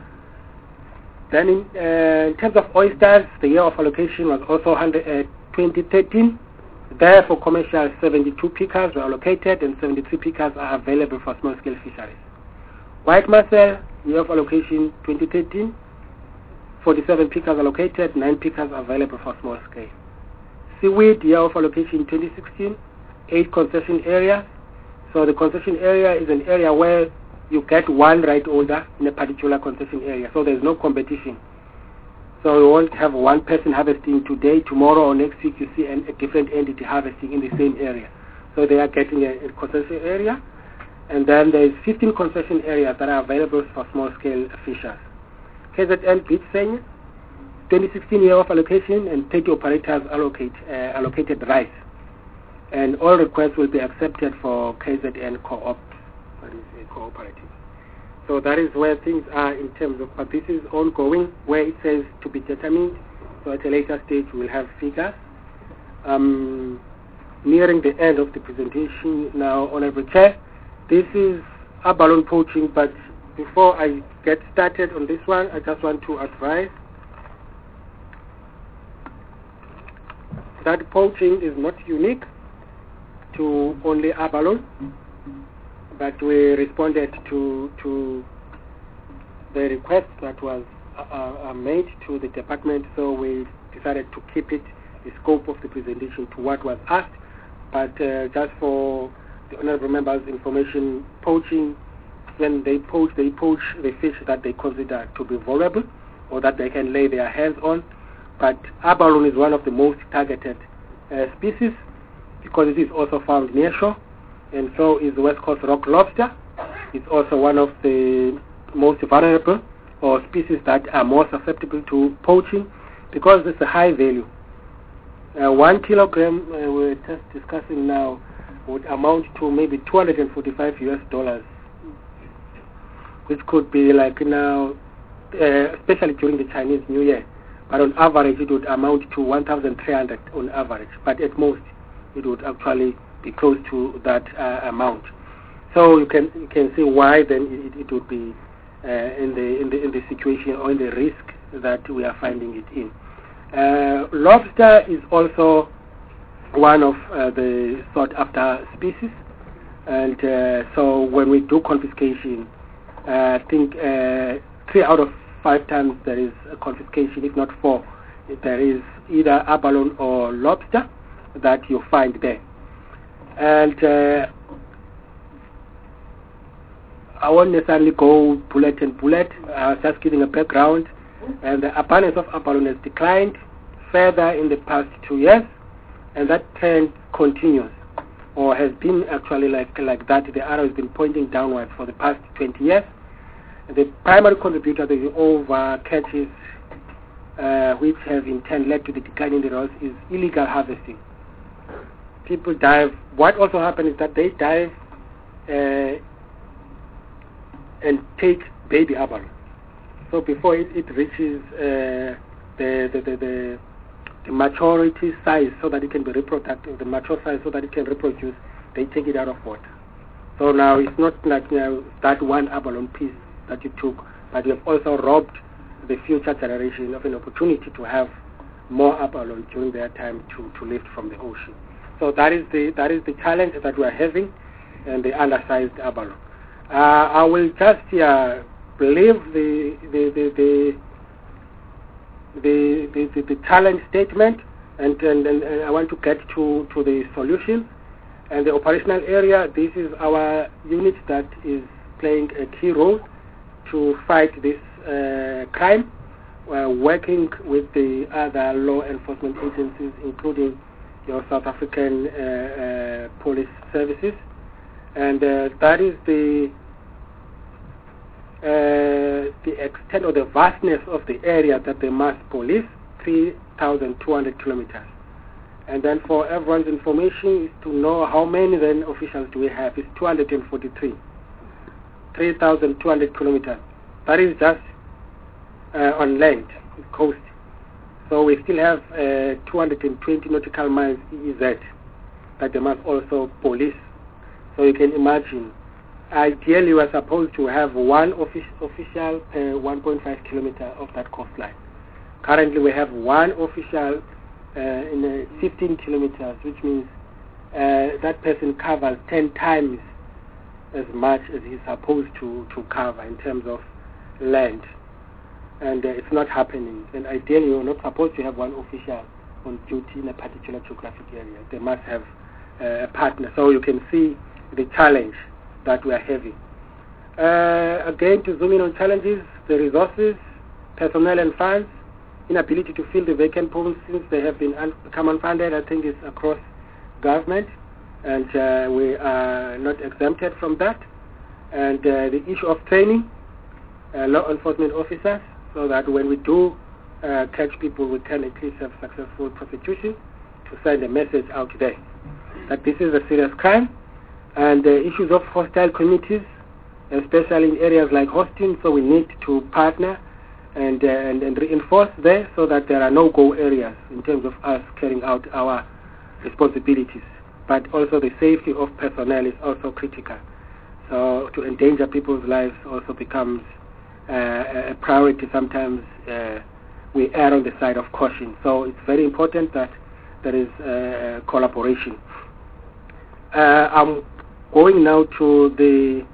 F: Then in, uh, in terms of oysters, the year of allocation was also uh, twenty thirteen. There for commercial, seventy-two pickers were allocated and seventy-three pickers are available for small-scale fisheries. White mussel, year of allocation twenty thirteen, forty-seven pickers allocated, nine pickers available for small-scale. Seaweed, year of allocation twenty sixteen, eight concession areas. So the concession area is an area where you get one right holder in a particular concession area. So there's no competition. So you won't have one person harvesting today, tomorrow or next week you see an, a different entity harvesting in the same area. So they are getting a, a concession area. And then there's fifteen concession areas that are available for small-scale fishers. K Z N Beach Senya, twenty sixteen year of allocation and thirty operators allocate, uh, allocated rights. And all requests will be accepted for K Z N Co-op, that is a cooperative. So that is where things are in terms of, but this is ongoing, where it says to be determined. So at a later stage we'll have figures. Um, nearing the end of the presentation now, Honorable Chair, this is abalone poaching, but before I get started on this one, I just want to advise that poaching is not unique to only abalone, but we responded to to the request that was uh, uh, made to the department, so we decided to keep it, the scope of the presentation, to what was asked. But uh, just for the honourable members' information, poaching, when they poach, they poach the fish that they consider to be vulnerable or that they can lay their hands on. But abalone is one of the most targeted uh, species because it is also found near shore, and so is West Coast rock lobster. It's also one of the most vulnerable or species that are more susceptible to poaching because it's a high value. Uh, one kilogram, uh, we're just discussing now, would amount to maybe two hundred forty-five U S dollars, which could be like now, uh, especially during the Chinese New Year. But on average, it would amount to one thousand three hundred on average. But at most, it would actually be close to that uh, amount. So you can you can see why then it, it would be uh, in the in the in the situation or in the risk that we are finding it in. Uh, lobster is also one of uh, the sought after species, and uh, so when we do confiscation, uh, I think uh, three out of five times there is a confiscation, if not four, there is either abalone or lobster that you find there. And uh, I won't necessarily go bullet and bullet, I was just giving a background. And the abundance of abalone has declined further in the past two years, and that trend continues, or has been actually like, like that. The arrow has been pointing downwards for the past twenty years. And the primary contributor to the over catches, uh, which have in turn led to the decline in the rods, is illegal harvesting. People dive. What also happens is that they dive uh, and take baby abalone. So before it, it reaches uh, the, the, the, the, the maturity size so that it can be reproductive, the mature size so that it can reproduce, they take it out of water. So now it's not like you know, that one abalone piece that you took, but you have also robbed the future generation of an opportunity to have more abalone during their time to, to lift from the ocean. So that is the that is the challenge that we are having, and the undersized abalone. Uh, I will just uh, leave the the the the the, the, the, the challenge statement, and, and, and I want to get to, to the solution. And the operational area, this is our unit that is playing a key role to fight this uh, crime, uh, working with the other law enforcement agencies, including your South African uh, uh, police services. And uh, that is the uh, the extent or the vastness of the area that they must police, three thousand two hundred kilometers. And then for everyone's information is to know how many then officials do we have. It's two hundred forty-three. three thousand two hundred kilometers. That is just uh, on land, coast. So we still have uh, two hundred twenty nautical miles E E Z that they must also police. So you can imagine, ideally we are supposed to have one offic official per one point five kilometer of that coastline. Currently we have one official uh, in uh, fifteen kilometers, which means uh, that person covers ten times as much as he's supposed to, to cover in terms of land. And uh, it's not happening. And ideally you're not supposed to have one official on duty in a particular geographic area. They must have uh, a partner. So you can see the challenge that we are having. Uh, again, to zoom in on challenges, the resources, personnel and funds, inability to fill the vacant posts since they have been un become unfunded. I think it's across government, and uh, we are not exempted from that. And uh, the issue of training uh, law enforcement officers, so that when we do uh, catch people, we can at least have successful prosecution to send a message out there that this is a serious crime. And the issues of hostile communities, especially in areas like hosting, so we need to partner and, uh, and, and reinforce there so that there are no-go areas in terms of us carrying out our responsibilities. But also the safety of personnel is also critical. So to endanger people's lives also becomes uh, a priority. Sometimes uh, we err on the side of caution. So it's very important that there is uh, collaboration. Uh, I'm going now to the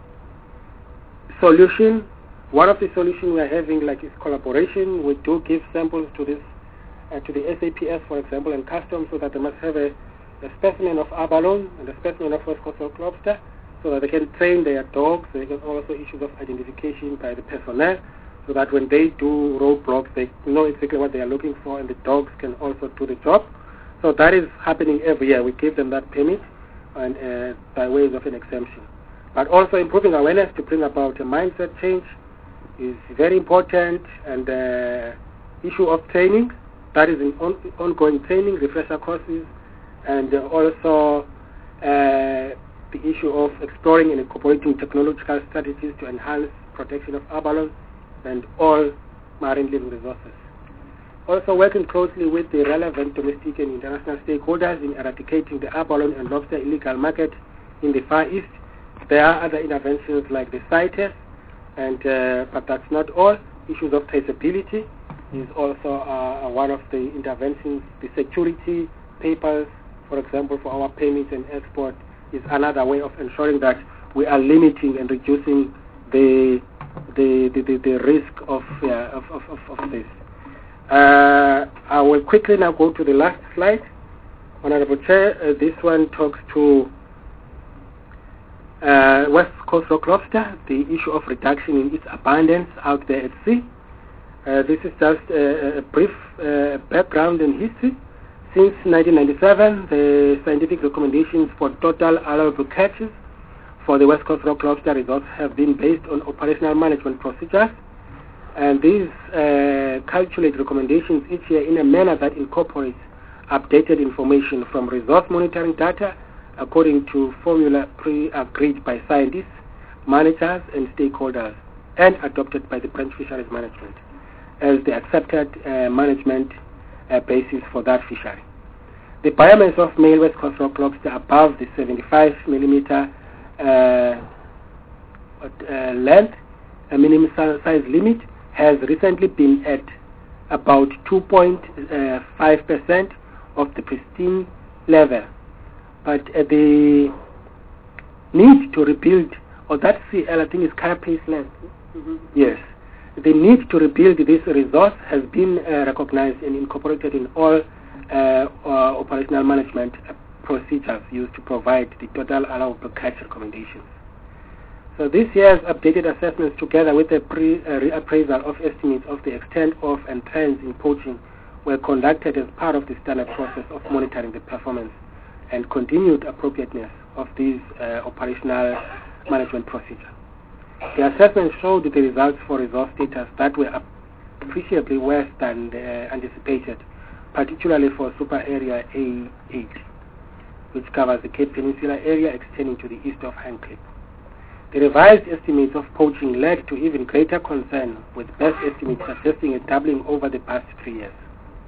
F: solution. One of the solutions we are having, like, is collaboration. We do give samples to this, uh, to the S A P S, for example, and customs, so that they must have a, a specimen of abalone and a specimen of West Coast lobster, so that they can train their dogs. They can also issues of identification by the personnel, so that when they do roadblocks, they know exactly what they are looking for, and the dogs can also do the job. So that is happening every year. We give them that permit, and uh, by ways of an exemption. But also improving awareness to bring about a mindset change is very important, and the uh, issue of training, that is an on ongoing training, refresher courses, and uh, also uh, the issue of exploring and incorporating technological strategies to enhance protection of abalone and all marine living resources. Also working closely with the relevant domestic and international stakeholders in eradicating the abalone and lobster illegal market in the Far East. There are other interventions like the CITES, and uh, but that's not all. Issues of traceability is also uh, one of the interventions. The security papers, for example, for our permits and export, is another way of ensuring that we are limiting and reducing the the the, the, the risk of, uh, of, of, of, of this. Uh, I will quickly now go to the last slide. Honorable Chair, uh, this one talks to uh, West Coast rock lobster, the issue of reduction in its abundance out there at sea. Uh, this is just a, a brief uh, background and history. Since nineteen ninety-seven, the scientific recommendations for total allowable catches for the West Coast rock lobster resource have been based on operational management procedures. And these uh, calculate recommendations each year in a manner that incorporates updated information from resource monitoring data according to formula pre-agreed by scientists, managers, and stakeholders, and adopted by the Branch Fisheries Management as the accepted uh, management uh, basis for that fishery. The biomass of male West Coast rock lobster above the seventy-five millimeter uh, uh, length, a minimum size limit, has recently been at about two point five percent of the pristine level. But uh, the need to rebuild or that C L, I think is Carapace Land.
C: Mm-hmm.
F: Yes. The need to rebuild this resource has been uh, recognized and incorporated in all uh, uh, operational management procedures used to provide the total allowable catch recommendations. So this year's updated assessments, together with a pre, uh, reappraisal of estimates of the extent of and trends in poaching, were conducted as part of the standard process of monitoring the performance and continued appropriateness of these uh, operational management procedures. The assessment showed the results for resource status that were appreciably worse than uh, anticipated, particularly for super area A eight, which covers the Cape Peninsula area extending to the east of Handcliffe. The revised estimates of poaching led to even greater concern, with best estimates suggesting a doubling over the past three years.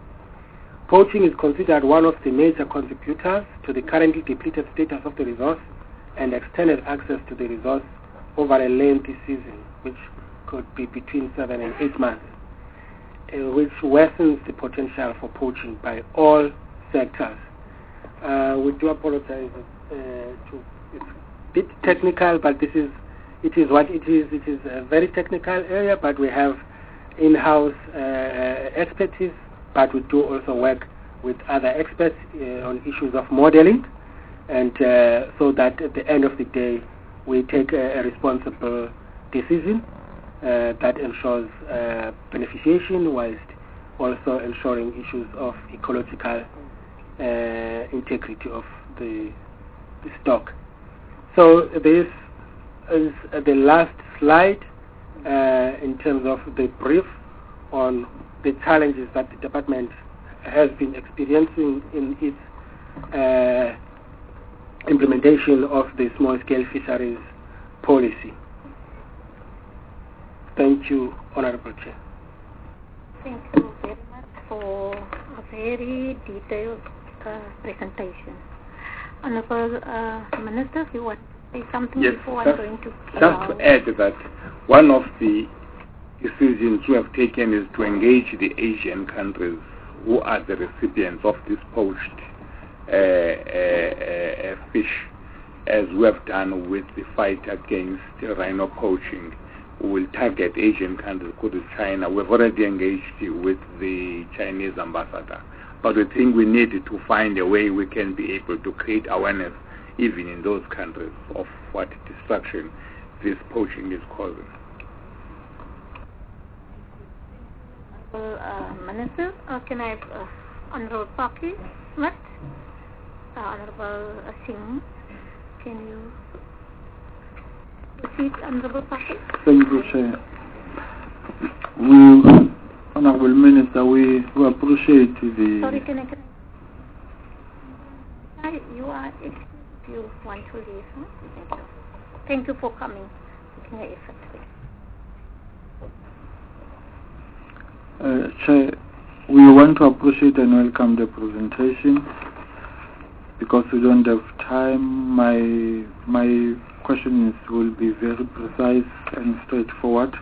F: Poaching is considered one of the major contributors to the currently depleted status of the resource and extended access to the resource over a lengthy season, which could be between seven and eight months, uh, which worsens the potential for poaching by all sectors. Uh, we do apologize uh, to it's a bit technical, but this is it is what it is. It is a very technical area, but we have in-house uh, expertise, but we do also work with other experts uh, on issues of modeling, and uh, so that at the end of the day we take a, a responsible decision uh, that ensures uh, beneficiation whilst also ensuring issues of ecological uh, integrity of the, the stock. So this is uh, the last slide uh, in terms of the brief on the challenges that the department has been experiencing in its uh, implementation of the small-scale fisheries policy. Thank you, Honorable Chair.
D: Thank you very much for a very detailed uh, presentation. Honorable uh, Minister, if you want to say something
G: yes,
D: before
G: just,
D: I'm going to...
G: Just to add that one of the decisions we have taken is to engage the Asian countries who are the recipients of this poached Uh, uh, uh, fish, as we have done with the fight against rhino poaching. We will target Asian countries, go to China. We've already engaged with the Chinese ambassador, but we think we need to find a way we can be able to create awareness even in those countries of what destruction this poaching is causing.
D: Well, uh, Minister, uh, can I have uh, Honorable Paki Smith? Uh, Honorable uh, Singh, can you proceed, Honorable Paki?
A: Thank you, Chair. We, Honorable Minister, we, we appreciate the...
D: Sorry, can I... Can I you are, if you want to leave, huh? Thank you. Thank you for coming, taking your effort.
A: Uh, Chair, we want to appreciate and welcome the presentation. Because we don't have time, my my questions will be very precise and straightforward.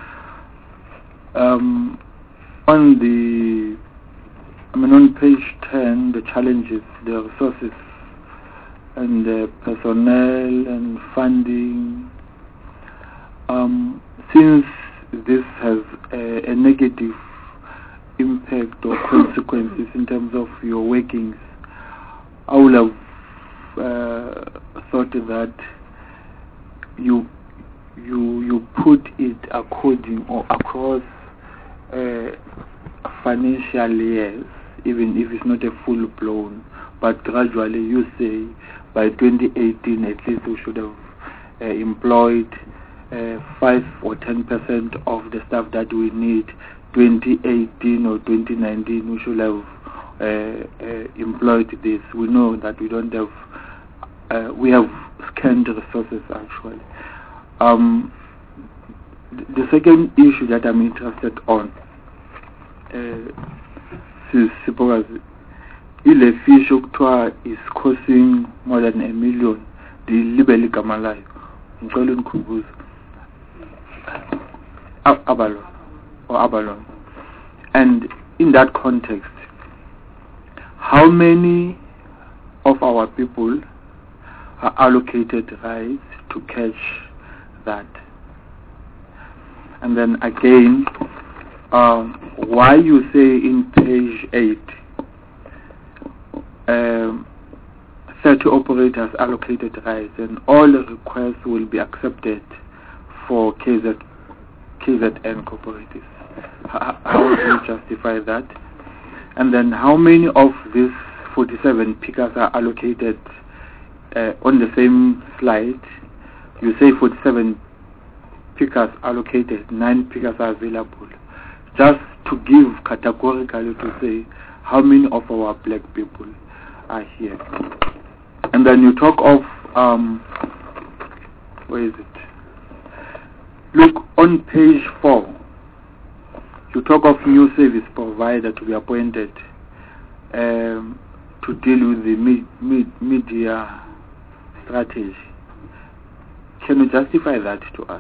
A: Um, on the, I mean, on page ten, the challenges, the resources, and the personnel and funding. Um, since this has a, a negative impact or consequences in terms of your workings, I would have uh, thought that you you you put it according or across uh, financial years, even if it's not a full blown, but gradually you say by twenty eighteen at least we should have uh, employed uh, five or ten percent of the staff that we need. twenty eighteen or twenty nineteen we should have Uh, uh, employed this. We know that we don't have, uh, we have scant resources actually. Um, th- the second issue that I'm interested on is suppose ile fish okuthiwa is costing more than a million, dilibele igama layo, ngicela unikhumbuze. Abalone or Abalone. And in that context, how many of our people are allocated rights to catch that? And then again, uh, why you say in page eight, um, thirty operators allocated rights and all the requests will be accepted for K Z, K Z N cooperatives. How, how do you justify that? And then how many of these forty-seven pickers are allocated uh, on the same slide? You say forty-seven pickers allocated, nine pickers are available. Just to give categorically to say how many of our black people are here. And then you talk of, um, where is it? Look, on page four, you talk of new service provider to be appointed um, to deal with the me- me- media strategy. Can you justify that to us?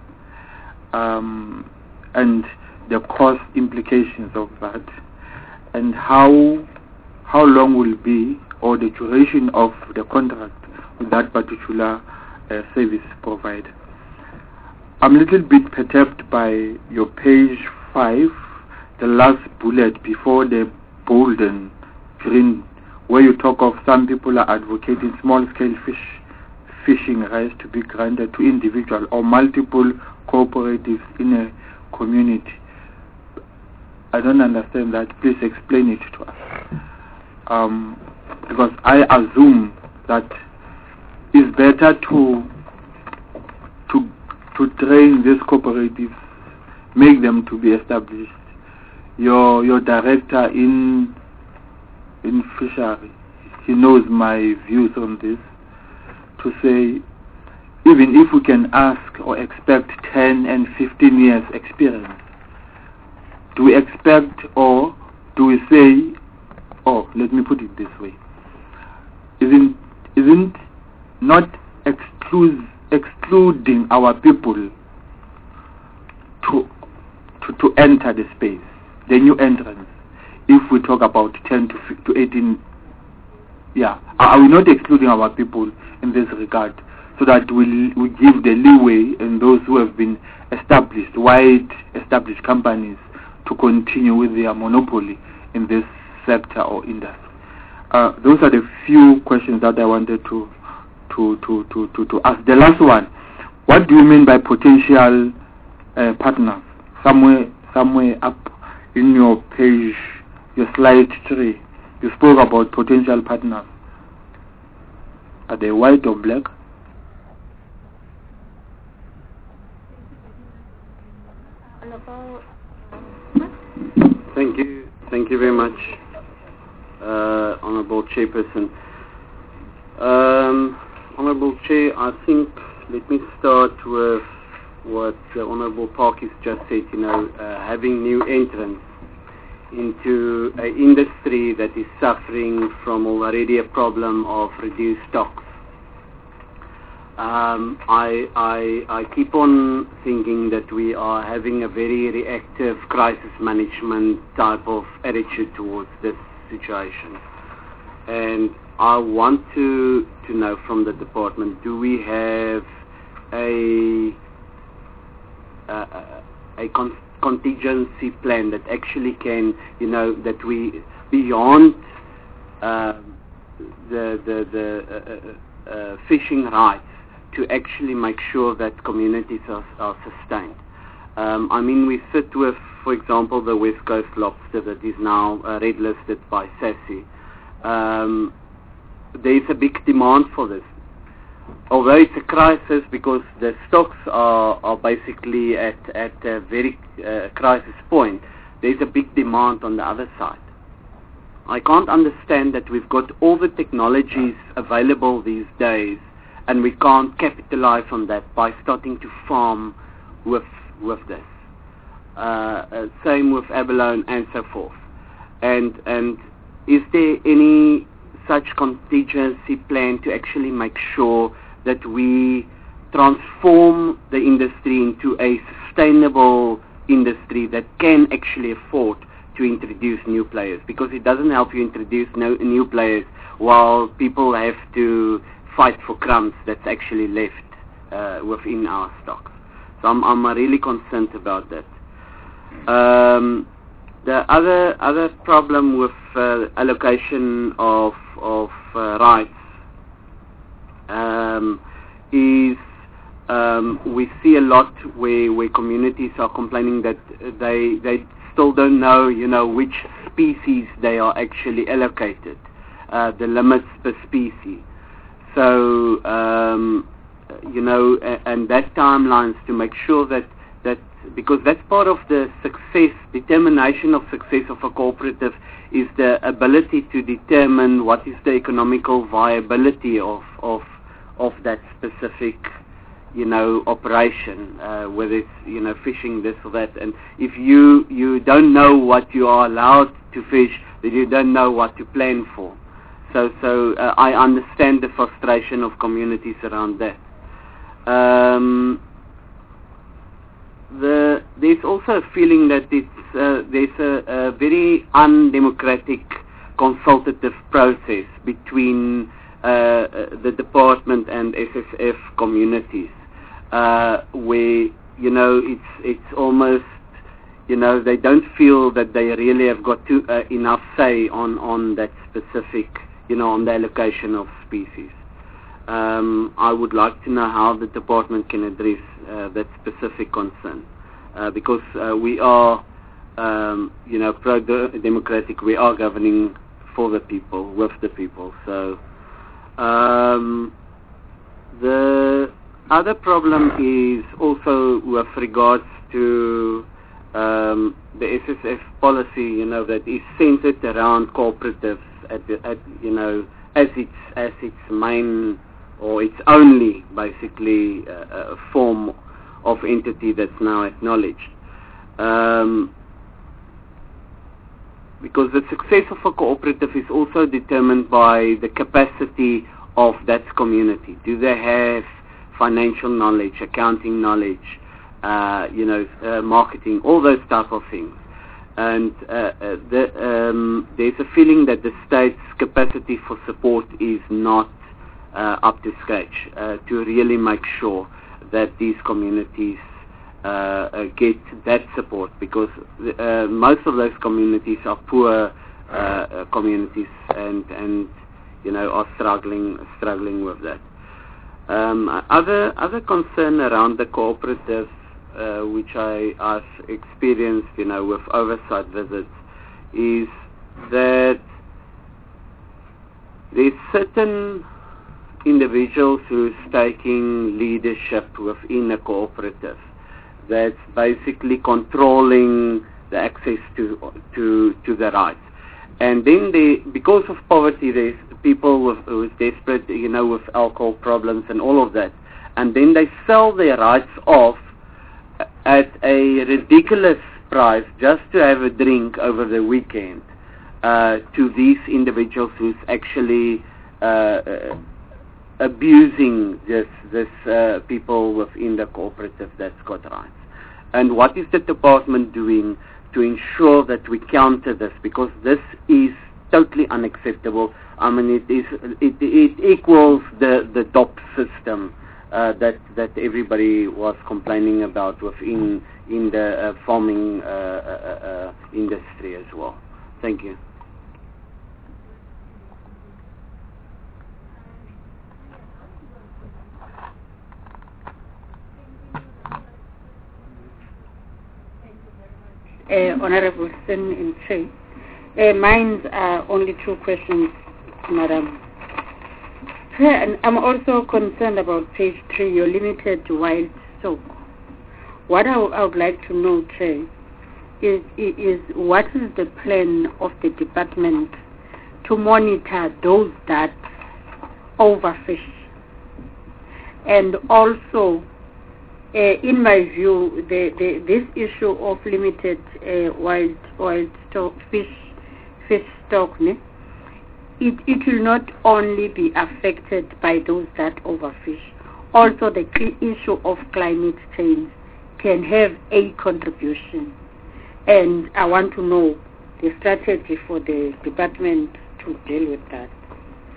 A: Um, and the cost implications of that, and how how long will be, or the duration of the contract with that particular uh, service provider. I'm a little bit perturbed by your page five, the last bullet before the bold and green, where you talk of some people are advocating small-scale fish fishing rights to be granted to individual or multiple cooperatives in a community. I don't understand that. Please explain it to us. Um, because I assume that it's better to to to train these cooperatives, make them to be established. Your your director in in fishery, he knows my views on this, to say even if we can ask or expect ten and fifteen years experience, do we expect, or do we say, oh, let me put it this way, isn't isn't not exclude, excluding our people to, to to enter the space, the new entrance, if we talk about ten to eighteen, yeah, are we not excluding our people in this regard, so that we we give the leeway and those who have been established, wide established companies, to continue with their monopoly in this sector or industry? Uh, those are the few questions that I wanted to to, to, to, to, to ask. The last one, what do you mean by potential uh, partners? Somewhere somewhere up in your page, your slide three, you spoke about potential partners. Are they white or black?
N: Thank you. Thank you very much, uh, Honourable Chairperson. Um, Honourable Chair, I think, let me start with what the Honourable Parkes just said, you know, uh, having new entrants into an industry that is suffering from already a problem of reduced stocks. Um, I, I, I keep on thinking that we are having a very reactive crisis management type of attitude towards this situation. And I want to, to know from the department, do we have a, a, a con- contingency plan that actually can, you know, that we, beyond uh, the, the, the uh, uh, fishing rights, to actually make sure that communities are, are sustained. Um, I mean, we sit with, for example, the West Coast lobster that is now uh, red listed by SASSI. Um, there is a big demand for this. Although it's a crisis because the stocks are, are basically at, at a very uh, crisis point, there's a big demand on the other side. I can't understand that we've got all the technologies available these days and we can't capitalize on that by starting to farm with with this. Uh, uh, same with abalone and so forth. And and is there any such contingency plan to actually make sure that we transform the industry into a sustainable industry that can actually afford to introduce new players? Because it doesn't help you introduce no, new players while people have to fight for crumbs that's actually left uh, within our stocks. So I'm, I'm really concerned about that. Um, the other other problem with uh, allocation of of uh, rights um, is um, we see a lot where where communities are complaining that they they still don't know, you know, which species they are actually allocated, uh, the limits per species. So um, you know, and that timelines to make sure that that because that's part of the success, determination of success of a cooperative is the ability to determine what is the economical viability of of of that specific, you know, operation, uh, whether it's, you know, fishing, this or that. And if you you don't know what you are allowed to fish, then you don't know what to plan for. So so uh, I understand the frustration of communities around that. Um, the there's also a feeling that it's uh, there's a, a very undemocratic consultative process between uh, the department and S S F communities, uh, where, you know, it's it's almost, you know, they don't feel that they really have got to, uh, enough say on on that specific, you know, on the allocation of species. Um, I would like to know how the department can address uh, that specific concern, uh, because uh, we are, um, you know, pro-democratic. We are governing for the people, with the people. So um, the other problem is also with regards to um, the S S F policy, you know, that is centered around cooperatives at, the, at you know, as its as its main or its only, basically, uh, a form of entity that's now acknowledged. Um, because the success of a cooperative is also determined by the capacity of that community. Do they have financial knowledge, accounting knowledge, uh, you know, uh, marketing, all those type of things. And uh, uh, the, um, there's a feeling that the state's capacity for support is not uh, up to scratch uh, to really make sure that these communities uh, uh, get that support, because uh, most of those communities are poor uh, communities and, and you know, are struggling struggling with that. Um, other other concern around the cooperatives, uh, which I, I've experienced, you know, with oversight visits, is that there's certain individuals who's taking leadership within a cooperative that's basically controlling the access to to to the rights. And then they, because of poverty, there's people with, who's desperate, you know, with alcohol problems and all of that. And then they sell their rights off at a ridiculous price just to have a drink over the weekend uh, to these individuals who's actually uh, uh, abusing this this uh, people within the cooperative that's got rights. And what is the department doing to ensure that we counter this? Because this is totally unacceptable. I mean, it is it, it equals the the D O P system uh, that that everybody was complaining about within in the uh, farming uh, uh, uh, industry as well. Thank you.
J: Uh, Honorable Sen in Chair. Uh, mine are only two questions, Madam. And I'm also concerned about page three, your limited wild stock. What I, I would like to know, Chair, is, is what is the plan of the department to monitor those that overfish? And also, Uh, in my view, the, the, this issue of limited uh, wild wild stock, fish fish stock, ne? it it will not only be affected by those that overfish. Also, the issue of climate change can have a contribution, and I want to know the strategy for the department to deal with that.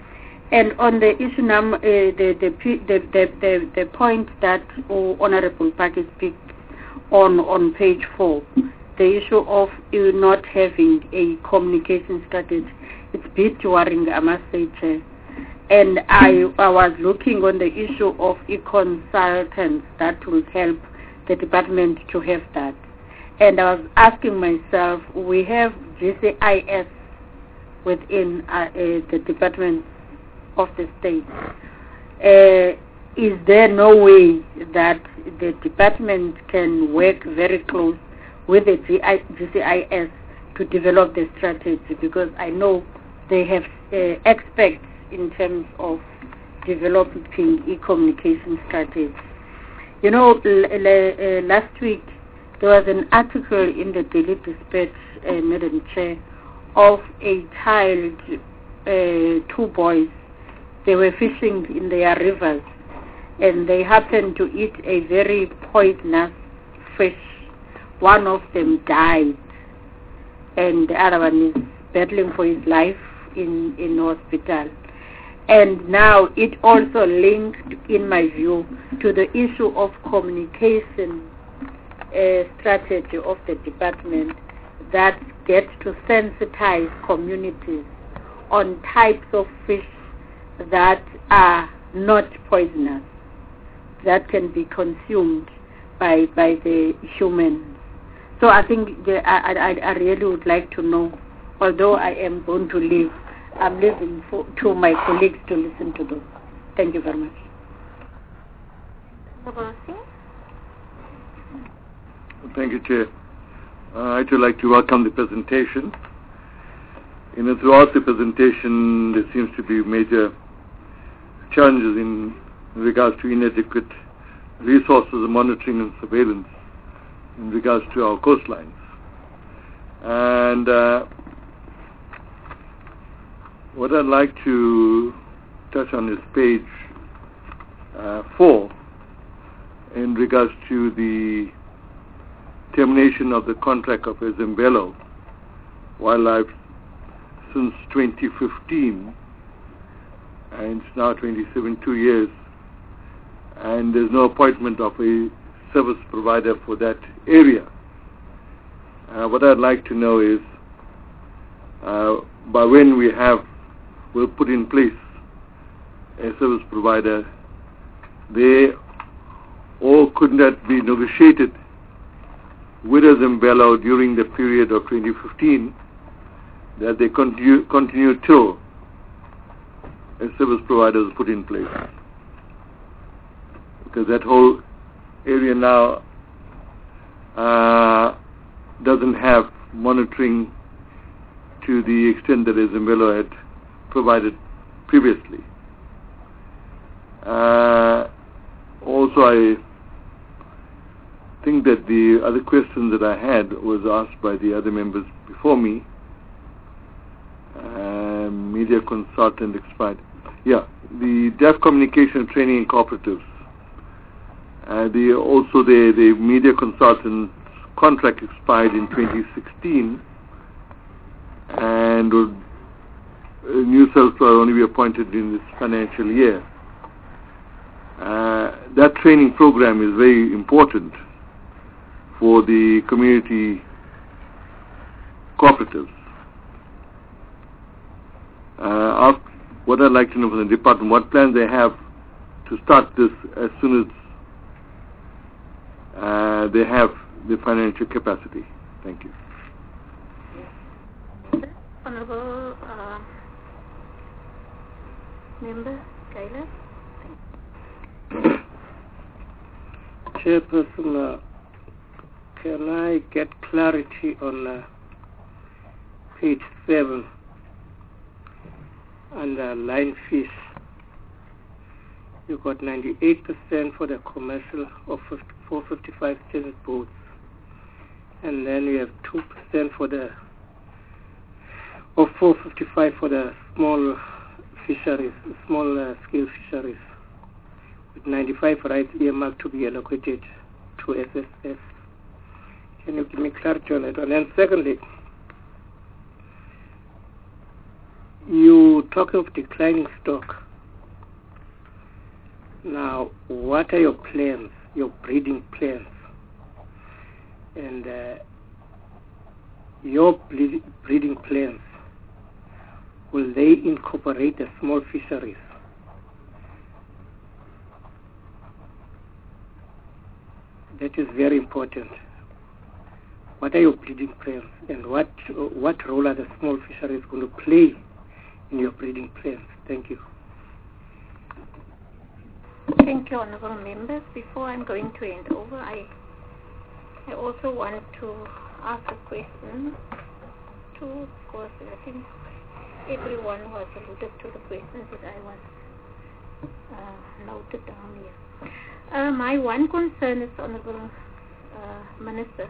J: And on the issue num, uh, the, the, the, the, the, the point that oh, Honorable Paki speaks on, on page four, the issue of uh, not having a communication strategy, it's a bit worrying, I must say, Chair. And I, I was looking on the issue of e-consultants that will help the department to have that. And I was asking myself, we have G C I S within uh, uh, the department of the state. Uh, is there no way that the department can work very close with the G C I S to develop the strategy? Because I know they have uh, experts in terms of developing e-communication strategies. You know, l- l- uh, last week there was an article in the Daily Dispatch, uh, Madam Chair, of a child, uh, two boys. They were fishing in their rivers and they happened to eat a very poisonous fish. One of them died and the other one is battling for his life in, in hospital. And now it also linked, in my view, to the issue of communication uh, strategy of the department that gets to sensitize communities on types of fish that are not poisonous, that can be consumed by by the humans. So I think the, I, I, I really would like to know, although I am going to leave, I'm leaving for, to my colleagues to listen to those. Thank you very much.
B: Thank you, Chair. Uh, I'd like to welcome the presentation. You know, throughout the presentation, there seems to be major challenges in regards to inadequate resources, monitoring and surveillance in regards to our coastlines. And uh, what I'd like to touch on is page uh, four in regards to the termination of the contract of Ezembelo Wildlife since twenty fifteen, and it's now twenty-seven, two years, and there's no appointment of a service provider for that area. Uh, what I'd like to know is uh, by when we have will put in place a service provider there, or could that be negotiated with Ezembelo during the period of twenty fifteen, that they continue, continue till a service provider is put in place. Because that whole area now uh, doesn't have monitoring to the extent that Ezembelo had provided previously. Uh, also, I think that the other question that I had was asked by the other members before me. Uh, media consultant expired. Yeah, the deaf communication training in cooperatives. Uh, the also the the media consultant contract expired in twenty sixteen, and would, uh, new service will only be appointed in this financial year. Uh, that training program is very important for the community cooperatives. Uh, what I'd like to know from the department, what plans they have to start this as soon as uh, they have the financial capacity. Thank you.
D: Honorable uh, Member Kaila.
F: Chairperson, uh, can I get clarity on uh, page seven under line fish? You got ninety-eight percent for the commercial of four fifty-five standard boats, and then you have two percent for the of four fifty-five for the small fisheries, small uh, scale fisheries, with ninety-five rights earmarked to be allocated to S S S. Can you give me clarity on it? And then secondly, you
O: talk of declining stock. Now, what are your plans, your breeding plans? And uh, your breeding plans, will they incorporate the small fisheries? That is very important. What are your breeding plans, and what what role are the small fisheries going to play in your breeding plans? Thank you.
D: Thank you, honourable members. Before I'm going to hand over, I I also want to ask a question to, of course, I think everyone was alluded to the questions that I was uh, noted down here. Uh, my one concern is, honourable uh, Minister,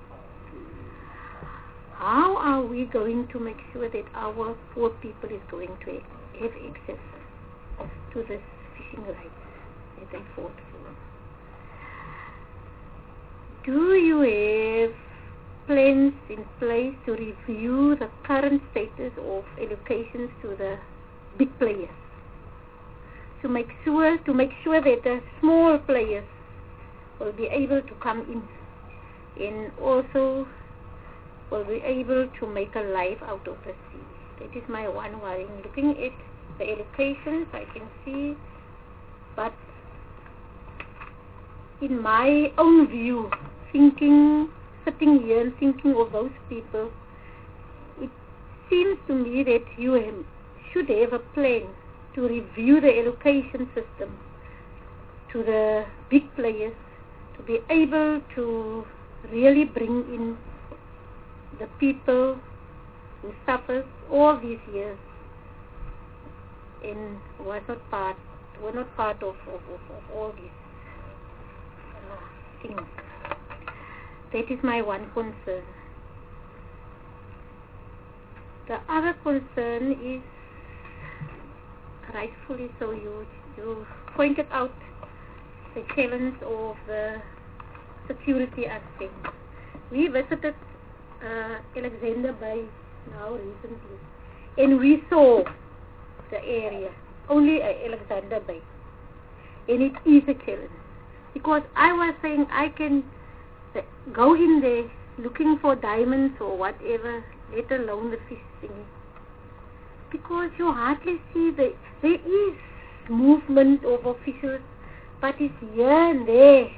D: how are we going to make sure that our poor people is going to have access to this fishing rights that they fought for? Do you have plans in place to review the current status of allocations to the big players, to make sure to make sure that the small players will be able to come in and also will be able to make a life out of the sea? That is my one worry. Looking at the allocations, I can see, but in my own view, thinking, sitting here and thinking of those people, it seems to me that you have, should have a plan to review the allocation system to the big players, to be able to really bring in the people who suffered all these years and was not part, were not part of, of, of, of all these uh, things. That is my one concern. The other concern is, rightfully so, you, you pointed out the challenge of the security aspect. We visited uh, Alexander Bay now recently, and we saw the area, only uh, Alexander Bay, and it is a challenge, because I was saying I can uh, go in there looking for diamonds or whatever, let alone the fish thingy, because you hardly see the, there is movement of officials, but it's here and there.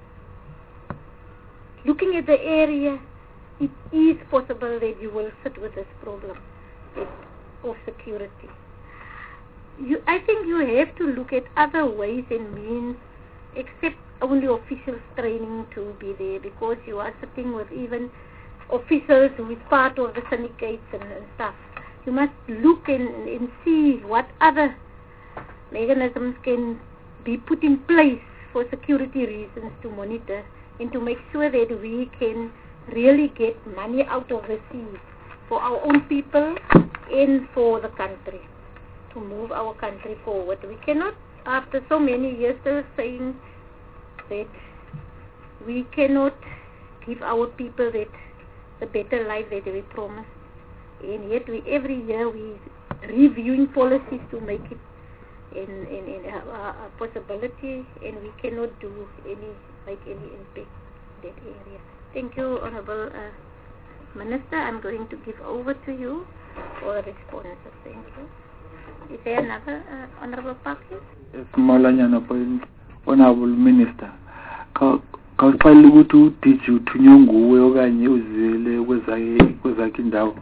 D: Looking at the area, it is possible that you will sit with this problem of security. You, I think you have to look at other ways and means except only officials training to be there, because you are sitting with even officials who is part of the syndicates and, and stuff. You must look and, and see what other mechanisms can be put in place for security reasons to monitor and to make sure that we can really get money out of the sea for our own people and for the country, to move our country forward. We cannot, after so many years, still saying that we cannot give our people that the better life that we promised, and yet we every year we reviewing policies to make it in, in, in a, a, a possibility, and we cannot do any make any impact in that area. Thank you, Honourable uh, Minister. I'm going to give over to you for the responses. Thank you. Is there another uh, Honourable Parkes?
P: Yes, Malanyana point, Honourable Minister. Kawuqala ukuthi udiji uthunywe nguwe okanye uzile kwezakhe indawo?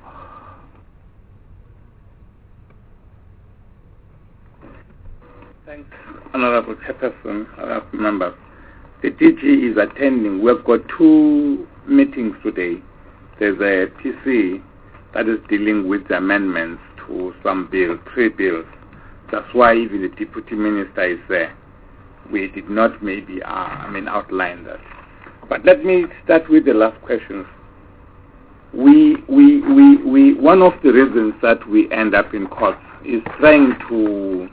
G: Thanks, Honourable Chairperson, Honourable Members. The D G is attending. We've got two meetings today. There's a P C that is dealing with the amendments to some bills, three bills. That's why even the Deputy Minister is there. We did not maybe, uh, I mean, outline that. But let me start with the last question. We, we, we, we, one of the reasons that we end up in courts is trying to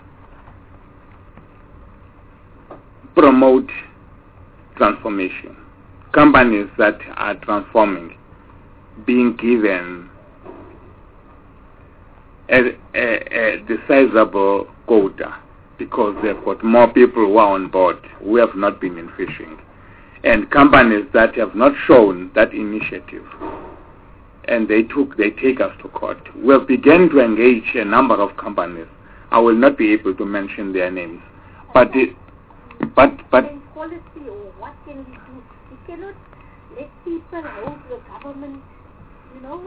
G: promote transformation. Companies that are transforming being given a, a, a sizable quota because they've got more people who are on board who have not been in fishing, and companies that have not shown that initiative, and they took they take us to court. We have begun to engage a number of companies. I will not be able to mention their names, but the, but but.
D: Policy, or what can we do? We cannot let people hold the government, you know.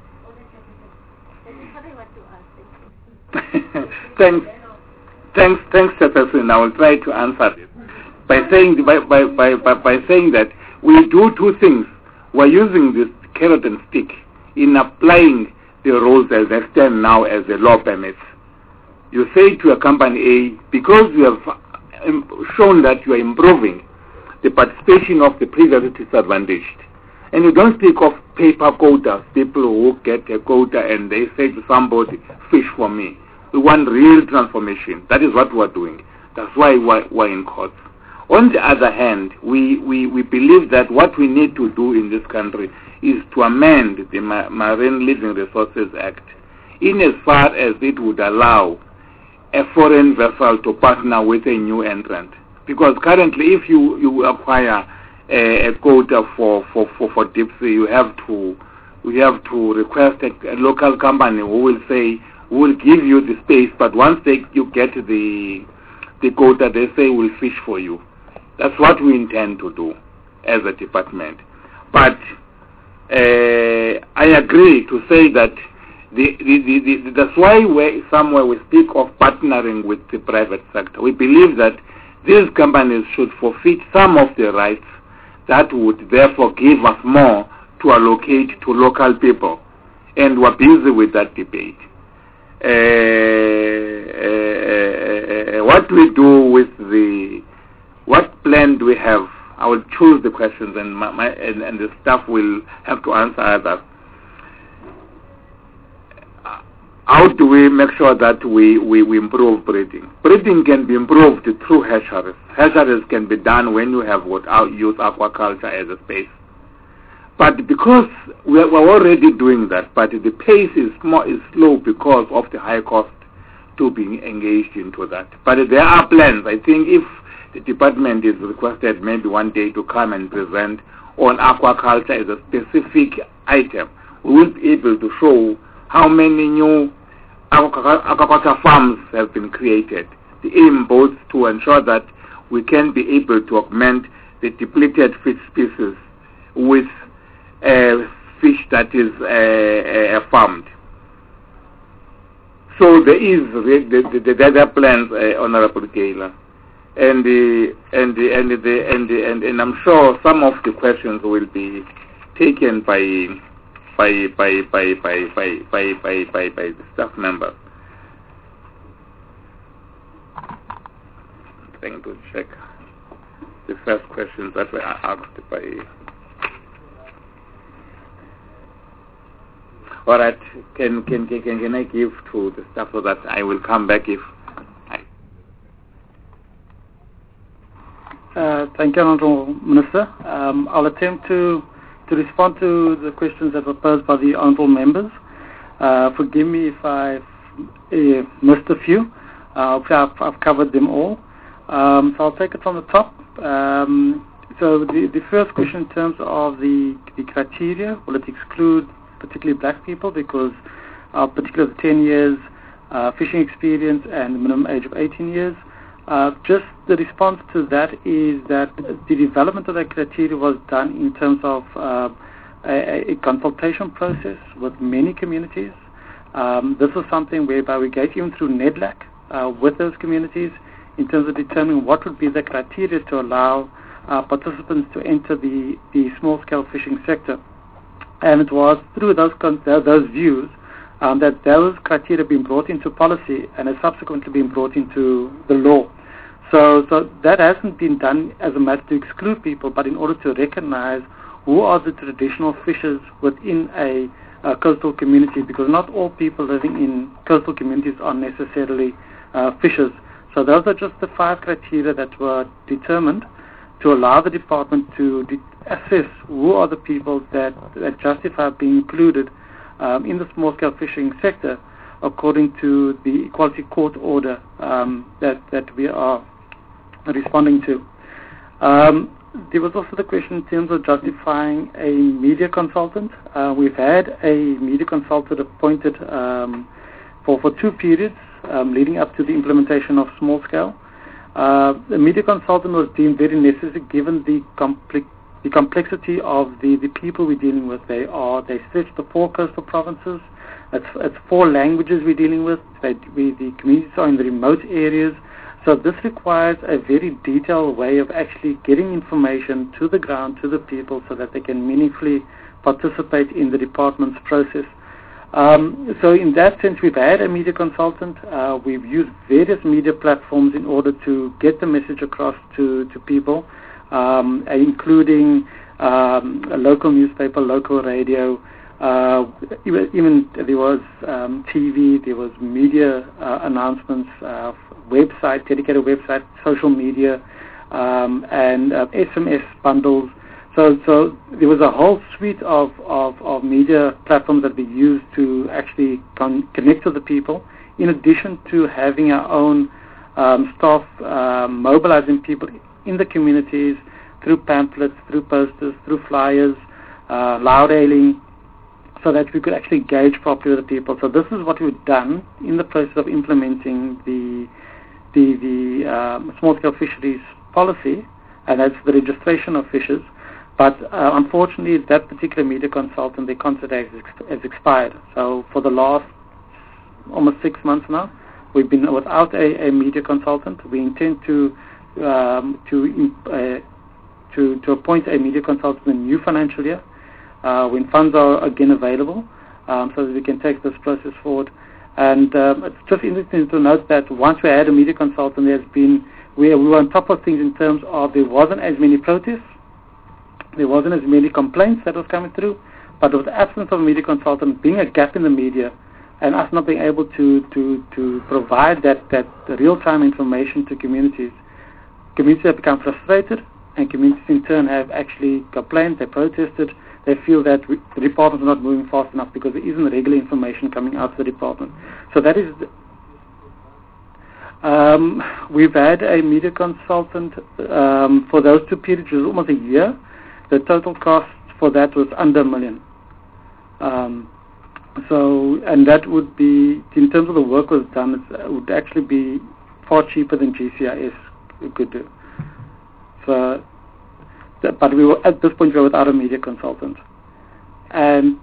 D: That is what I want to ask.
G: thanks, thanks, thanks, Chairperson. I will try to answer this by saying by, by by by by saying that we do two things. We're using this carrot and stick in applying the rules as they stand now as the law permits. You say to a company A, because you have shown that you are improving the participation of the previously disadvantaged, and you don't speak of paper quotas, people who get a quota and they say to somebody, fish for me. We want real transformation. That is what we're doing. That's why we're, we're in court. On the other hand, we, we, we believe that what we need to do in this country is to amend the Ma- Marine Living Resources Act in as far as it would allow a foreign vessel to partner with a new entrant. Because currently, if you, you acquire a, a quota for, for, for, for deep sea, you have to we have to request a, a local company who will say, who will give you the space, but once they you get the the quota, they say we'll fish for you. That's what we intend to do as a department. But uh, I agree to say that The, the, the, the, that's why we somewhere we speak of partnering with the private sector. We believe that these companies should forfeit some of their rights that would therefore give us more to allocate to local people. And we're busy with that debate. Uh, uh, uh, what we do with the, what plan do we have? I will choose the questions and, my, my, and, and the staff will have to answer others. How do we make sure that we, we, we improve breeding? Breeding can be improved through hatcheries. Hatcheries can be done when you have what I use aquaculture as a space. But because we're, we're already doing that, but the pace is more is slow because of the high cost to be engaged into that. But there are plans. I think if the department is requested maybe one day to come and present on aquaculture as a specific item, we will be able to show how many new aquaculture farms have been created. The aim both to ensure that we can be able to augment the depleted fish species with uh, fish that is uh, uh, farmed. So there is the, the, the, the other plans, uh, Honorable Gaylor, and the and the and the and the and, and I'm sure some of the questions will be taken by. By by by by by by by by by the staff members. Trying to check the first questions that were asked by. All right, can can can can I give to the staff so that I will come back if. I...
I: Uh, thank you, Honourable Minister. Um, I'll attempt to. To respond to the questions that were posed by the honourable members. Uh, forgive me if I've uh, missed a few. Uh, I've, I've covered them all. Um, so I'll take it from the top. Um, so the, the first question in terms of the, the criteria, will it exclude particularly black people because of particularly the ten years uh, fishing experience and the minimum age of eighteen years? Uh, just the response to that is that the development of that criteria was done in terms of uh, a, a consultation process with many communities. Um, this was something whereby we gave even through NEDLAC uh, with those communities in terms of determining what would be the criteria to allow uh, participants to enter the, the small-scale fishing sector. And it was through those, con- those views um, that those criteria being brought into policy and has subsequently been brought into the law. So, so that hasn't been done as a matter to exclude people, but in order to recognize who are the traditional fishers within a, a coastal community, because not all people living in coastal communities are necessarily uh, fishers. So those are just the five criteria that were determined to allow the department to de- assess who are the people that, that justify being included um, in the small-scale fishing sector. according to the Equality Court order um, that, that we are responding to. Um, there was also the question in terms of justifying a media consultant. Uh, we've had a media consultant appointed um, for, for two periods um, leading up to the implementation of small scale. Uh, the media consultant was deemed very necessary given the, complex, the complexity of the, the people we're dealing with. They are they stretch the four coastal provinces. It's, it's four languages we're dealing with. They, we, the communities are in the remote areas. So this requires a very detailed way of actually getting information to the ground, to the people, so that they can meaningfully participate in the department's process. Um, so in that sense, we've had a media consultant. Uh, we've used various media platforms in order to get the message across to, to people, um, including um, a local newspaper, local radio. Uh, even, even there was um, T V, there was media uh, announcements, uh, website, dedicated website, social media, um, and uh, S M S bundles. So, so there was a whole suite of, of, of media platforms that we used to actually con- connect with the people, in addition to having our own um, staff uh, mobilizing people in the communities through pamphlets, through posters, through flyers, uh, loud hailing, so that we could actually engage properly with the people. So this is what we've done in the process of implementing the the, the um, small-scale fisheries policy, and that's the registration of fishers. But uh, unfortunately, that particular media consultant, their contract has, ex- has expired. So for the last almost six months now, we've been without a, a media consultant. We intend to um, to, uh, to to appoint a media consultant in the new financial year, uh, when funds are again available, um, so that we can take this process forward. And um, it's just interesting to note that once we had a media consultant, there's been we, we were on top of things in terms of there wasn't as many protests. There wasn't as many complaints that was coming through, but with the absence of a media consultant, being a gap in the media, and us not being able to, to, to provide that, that real-time information to communities, communities have become frustrated, and communities in turn have actually complained, they protested, they feel that we, the department is not moving fast enough because there isn't regular information coming out of the department. So that is... Um, we've had a media consultant um, for those two periods, which was almost a year. The total cost for that was under a million. Um, so, and that would be, in terms of the work was done, it would actually be far cheaper than G C I S could do. So, that, but we were, at this point, we were without a media consultant. And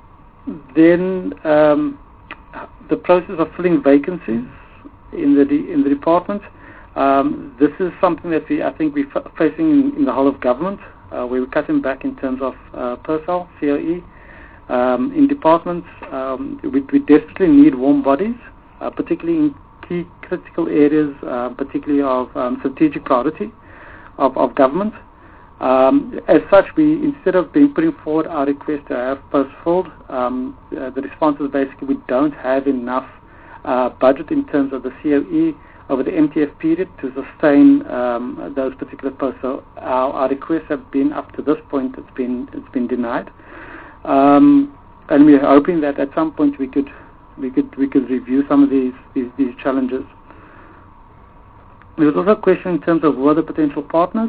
I: then um, the process of filling vacancies in the in the department. Um, this is something that we, I think, we're f- facing in, in the whole of government. Uh, we were cutting back in terms of uh, personnel, C O E. Um, in departments, um, we, we desperately need warm bodies, uh, particularly in key critical areas, uh, particularly of um, strategic priority of, of government. Um, as such, we, instead of being putting forward our request to have posts filled, um, uh, the response is basically we don't have enough uh, budget in terms of the C O E over the M T F period to sustain um, those particular posts. So our, our requests have been, up to this point, it's been it's been denied, um, and we're hoping that at some point we could we could we could review some of these these, these challenges. There was also a question in terms of who are the potential partners.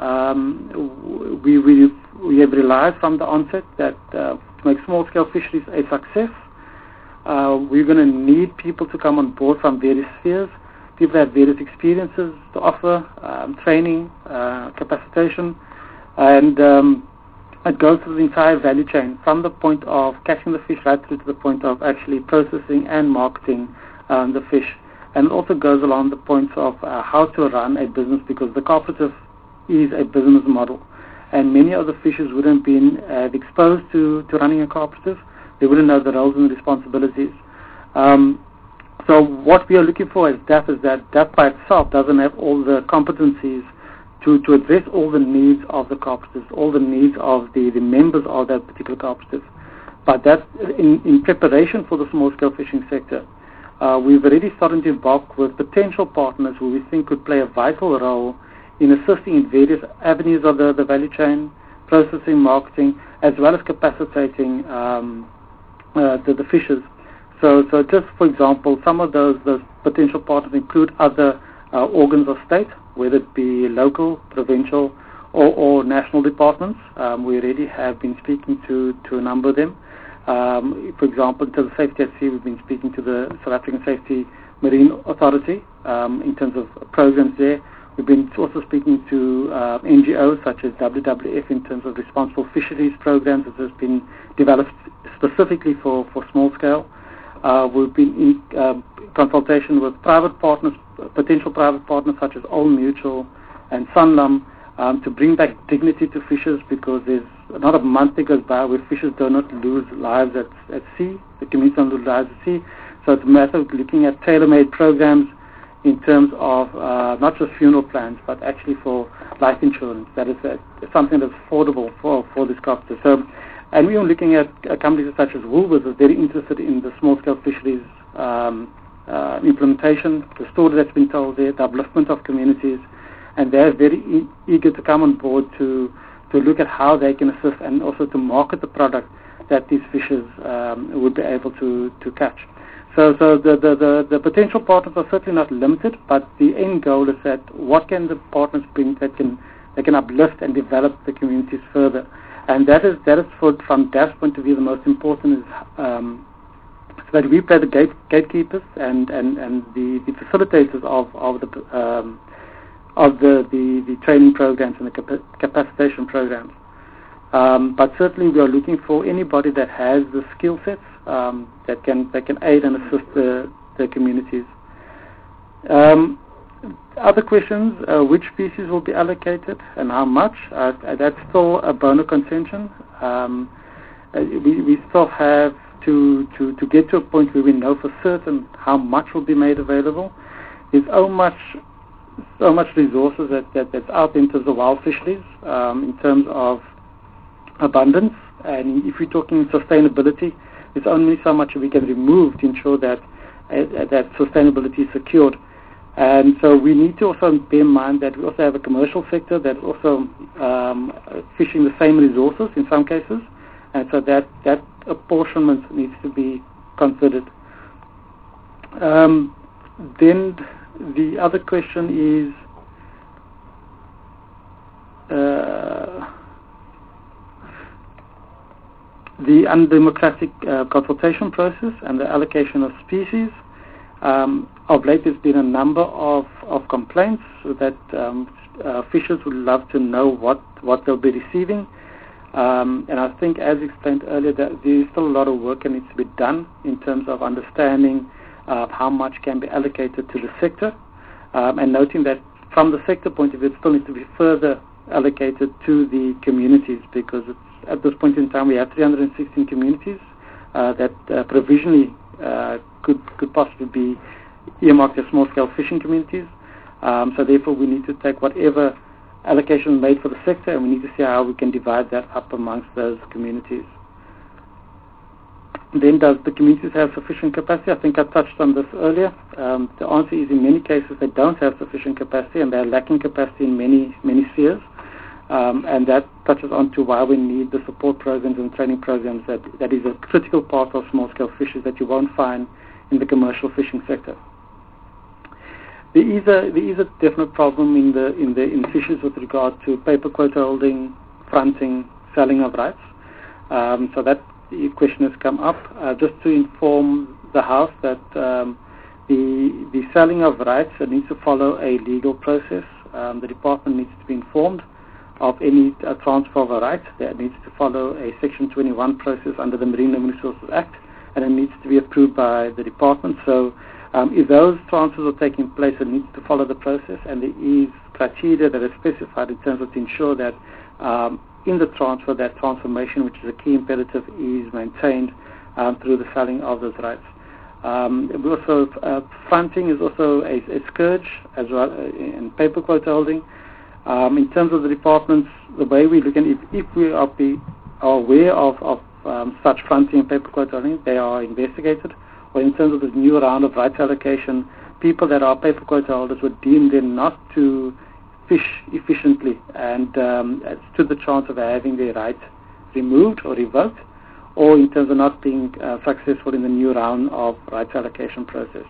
I: Um, we we we have realized from the onset that uh, to make small scale fisheries a success, uh, we're going to need people to come on board from various spheres. People have various experiences to offer, um, training, uh, capacitation, and um, it goes through the entire value chain, from the point of catching the fish right through to the point of actually processing and marketing um, the fish. And it also goes along the points of uh, how to run a business, because the cooperative is a business model. And many of the fishers wouldn't have been uh, exposed to, to running a cooperative. They wouldn't know the roles and responsibilities. Um, So what we are looking for as D A F is that D A F by itself doesn't have all the competencies to, to address all the needs of the cooperatives, all the needs of the, the members of that particular cooperative. But that in, in preparation for the small-scale fishing sector, uh, we've already started to embark with potential partners who we think could play a vital role in assisting in various avenues of the, the value chain, processing, marketing, as well as capacitating um, uh, the, the fishers. So, so just for example, some of those, those potential partners include other uh, organs of state, whether it be local, provincial, or, or national departments. Um, we already have been speaking to, to a number of them. Um, for example, in terms of safety at sea, we've been speaking to the South African Safety Marine Authority um, in terms of programs there. We've been also speaking to uh, N G Os such as W W F in terms of responsible fisheries programs that has been developed specifically for, for small scale. Uh, we've been in uh, consultation with private partners, potential private partners such as Old Mutual and Sanlam um, to bring back dignity to fishers, because there's not a month that goes by where fishers do not lose lives at, at sea, the community don't lose lives at sea. So it's a matter of looking at tailor-made programs in terms of uh, not just funeral plans, but actually for life insurance. That is uh, something that's affordable for, for this crofter. So, and we are looking at uh, companies such as Woolworths are very interested in the small-scale fisheries um, uh, implementation, the story that's been told there, the upliftment of communities, and they're very e- eager to come on board to to look at how they can assist and also to market the product that these fishers um, would be able to, to catch. So, so the, the, the, the potential partners are certainly not limited, but the end goal is that what can the partners bring that can that can uplift and develop the communities further, and that is that is for, from D A F's point of view, the most important is um, so that we play the gate, gatekeepers and, and, and the, the facilitators of of the um, of the, the, the training programs and the capa- capacitation programs. Um, but certainly we are looking for anybody that has the skill sets um, that can that can aid and assist the, the communities. Um, other questions, uh, which species will be allocated and how much? Uh, that's still a bone of contention. Um, uh, we, we still have to, to, to get to a point where we know for certain how much will be made available. There's so much so much resources that, that, that's out in terms of wild fisheries, um, in terms of abundance, and if we're talking sustainability, there's only so much we can remove to ensure that uh, that sustainability is secured. And so we need to also bear in mind that we also have a commercial sector that's also um, fishing the same resources in some cases, and so that, that apportionment needs to be considered. Um, then the other question is uh, the undemocratic uh, consultation process and the allocation of species. Um, of late there's been a number of, of complaints that um, uh, fishers would love to know what, what they'll be receiving. Um, and I think, as explained earlier, that there is still a lot of work that needs to be done in terms of understanding uh, how much can be allocated to the sector, um, and noting that from the sector point of view, it still needs to be further allocated to the communities, because it's, at this point in time we have three hundred sixteen communities uh, that uh, provisionally uh, could could possibly be earmarked as small-scale fishing communities. Um, so therefore we need to take whatever allocation made for the sector, and we need to see how we can divide that up amongst those communities. Then, does the communities have sufficient capacity? I think I touched on this earlier. Um, the answer is in many cases they don't have sufficient capacity, and they're lacking capacity in many, many spheres. Um, and that touches on to why we need the support programs and training programs that, that is a critical part of small-scale fisheries that you won't find in the commercial fishing sector. There is a there is a definite problem in the in the in fisheries with regard to paper quota holding, fronting, selling of rights. Um, so that the question has come up. Uh, just to inform the House that um, the the selling of rights needs to follow a legal process. Um, the department needs to be informed of any uh, transfer of a right. That needs to follow a Section twenty-one process under the Marine Living Resources Act, and it needs to be approved by the department. So um, if those transfers are taking place, it needs to follow the process, and there is criteria that are specified in terms of to ensure that um, in the transfer, that transformation, which is a key imperative, is maintained um, through the selling of those rights. Um, we also uh, fronting is also a, a scourge as well uh, in paper quota holding. Um, in terms of the departments, the way we look at it, if we are, be, are aware of, of um, such fronting and paper quota holding, they are investigated. Or in terms of this new round of rights allocation, people that are paper quota holders would deem them not to fish efficiently, and um, it stood the chance of having their rights removed or revoked, or in terms of not being uh, successful in the new round of rights allocation process.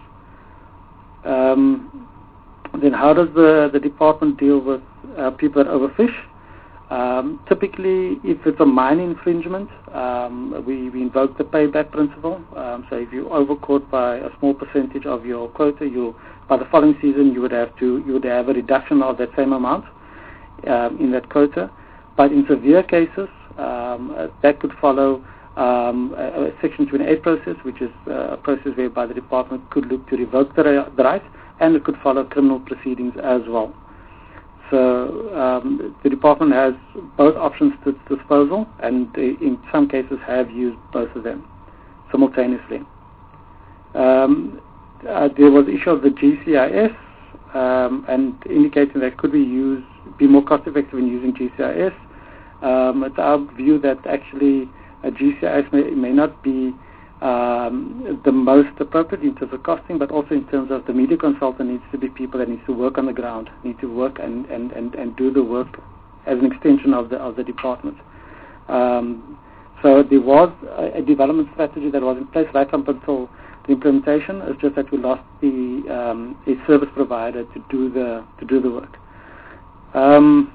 I: Um, then how does the, the department deal with uh, people that overfish? Um, typically, if it's a mining infringement, um, we, we invoke the payback principle. Um, so if you overcaught by a small percentage of your quota, you by the following season you would have to you would have a reduction of that same amount um, in that quota. But in severe cases, um, uh, that could follow um, a, a Section twenty-eight process, which is uh, a process whereby the department could look to revoke the, the right, and it could follow criminal proceedings as well. So um, the department has both options to its disposal, and they, in some cases have used both of them simultaneously. Um, uh, there was issue of the G C I S, um, and indicating that could be used, be more cost effective in using G C I S. Um, it's our view that actually a G C I S may, may not be Um, the most appropriate in terms of costing, but also in terms of the media consultant needs to be people that needs to work on the ground, need to work and, and, and, and do the work as an extension of the of the department. Um, so there was a, a development strategy that was in place right up until the implementation. It's just that we lost the um, a service provider to do the to do the work. Um,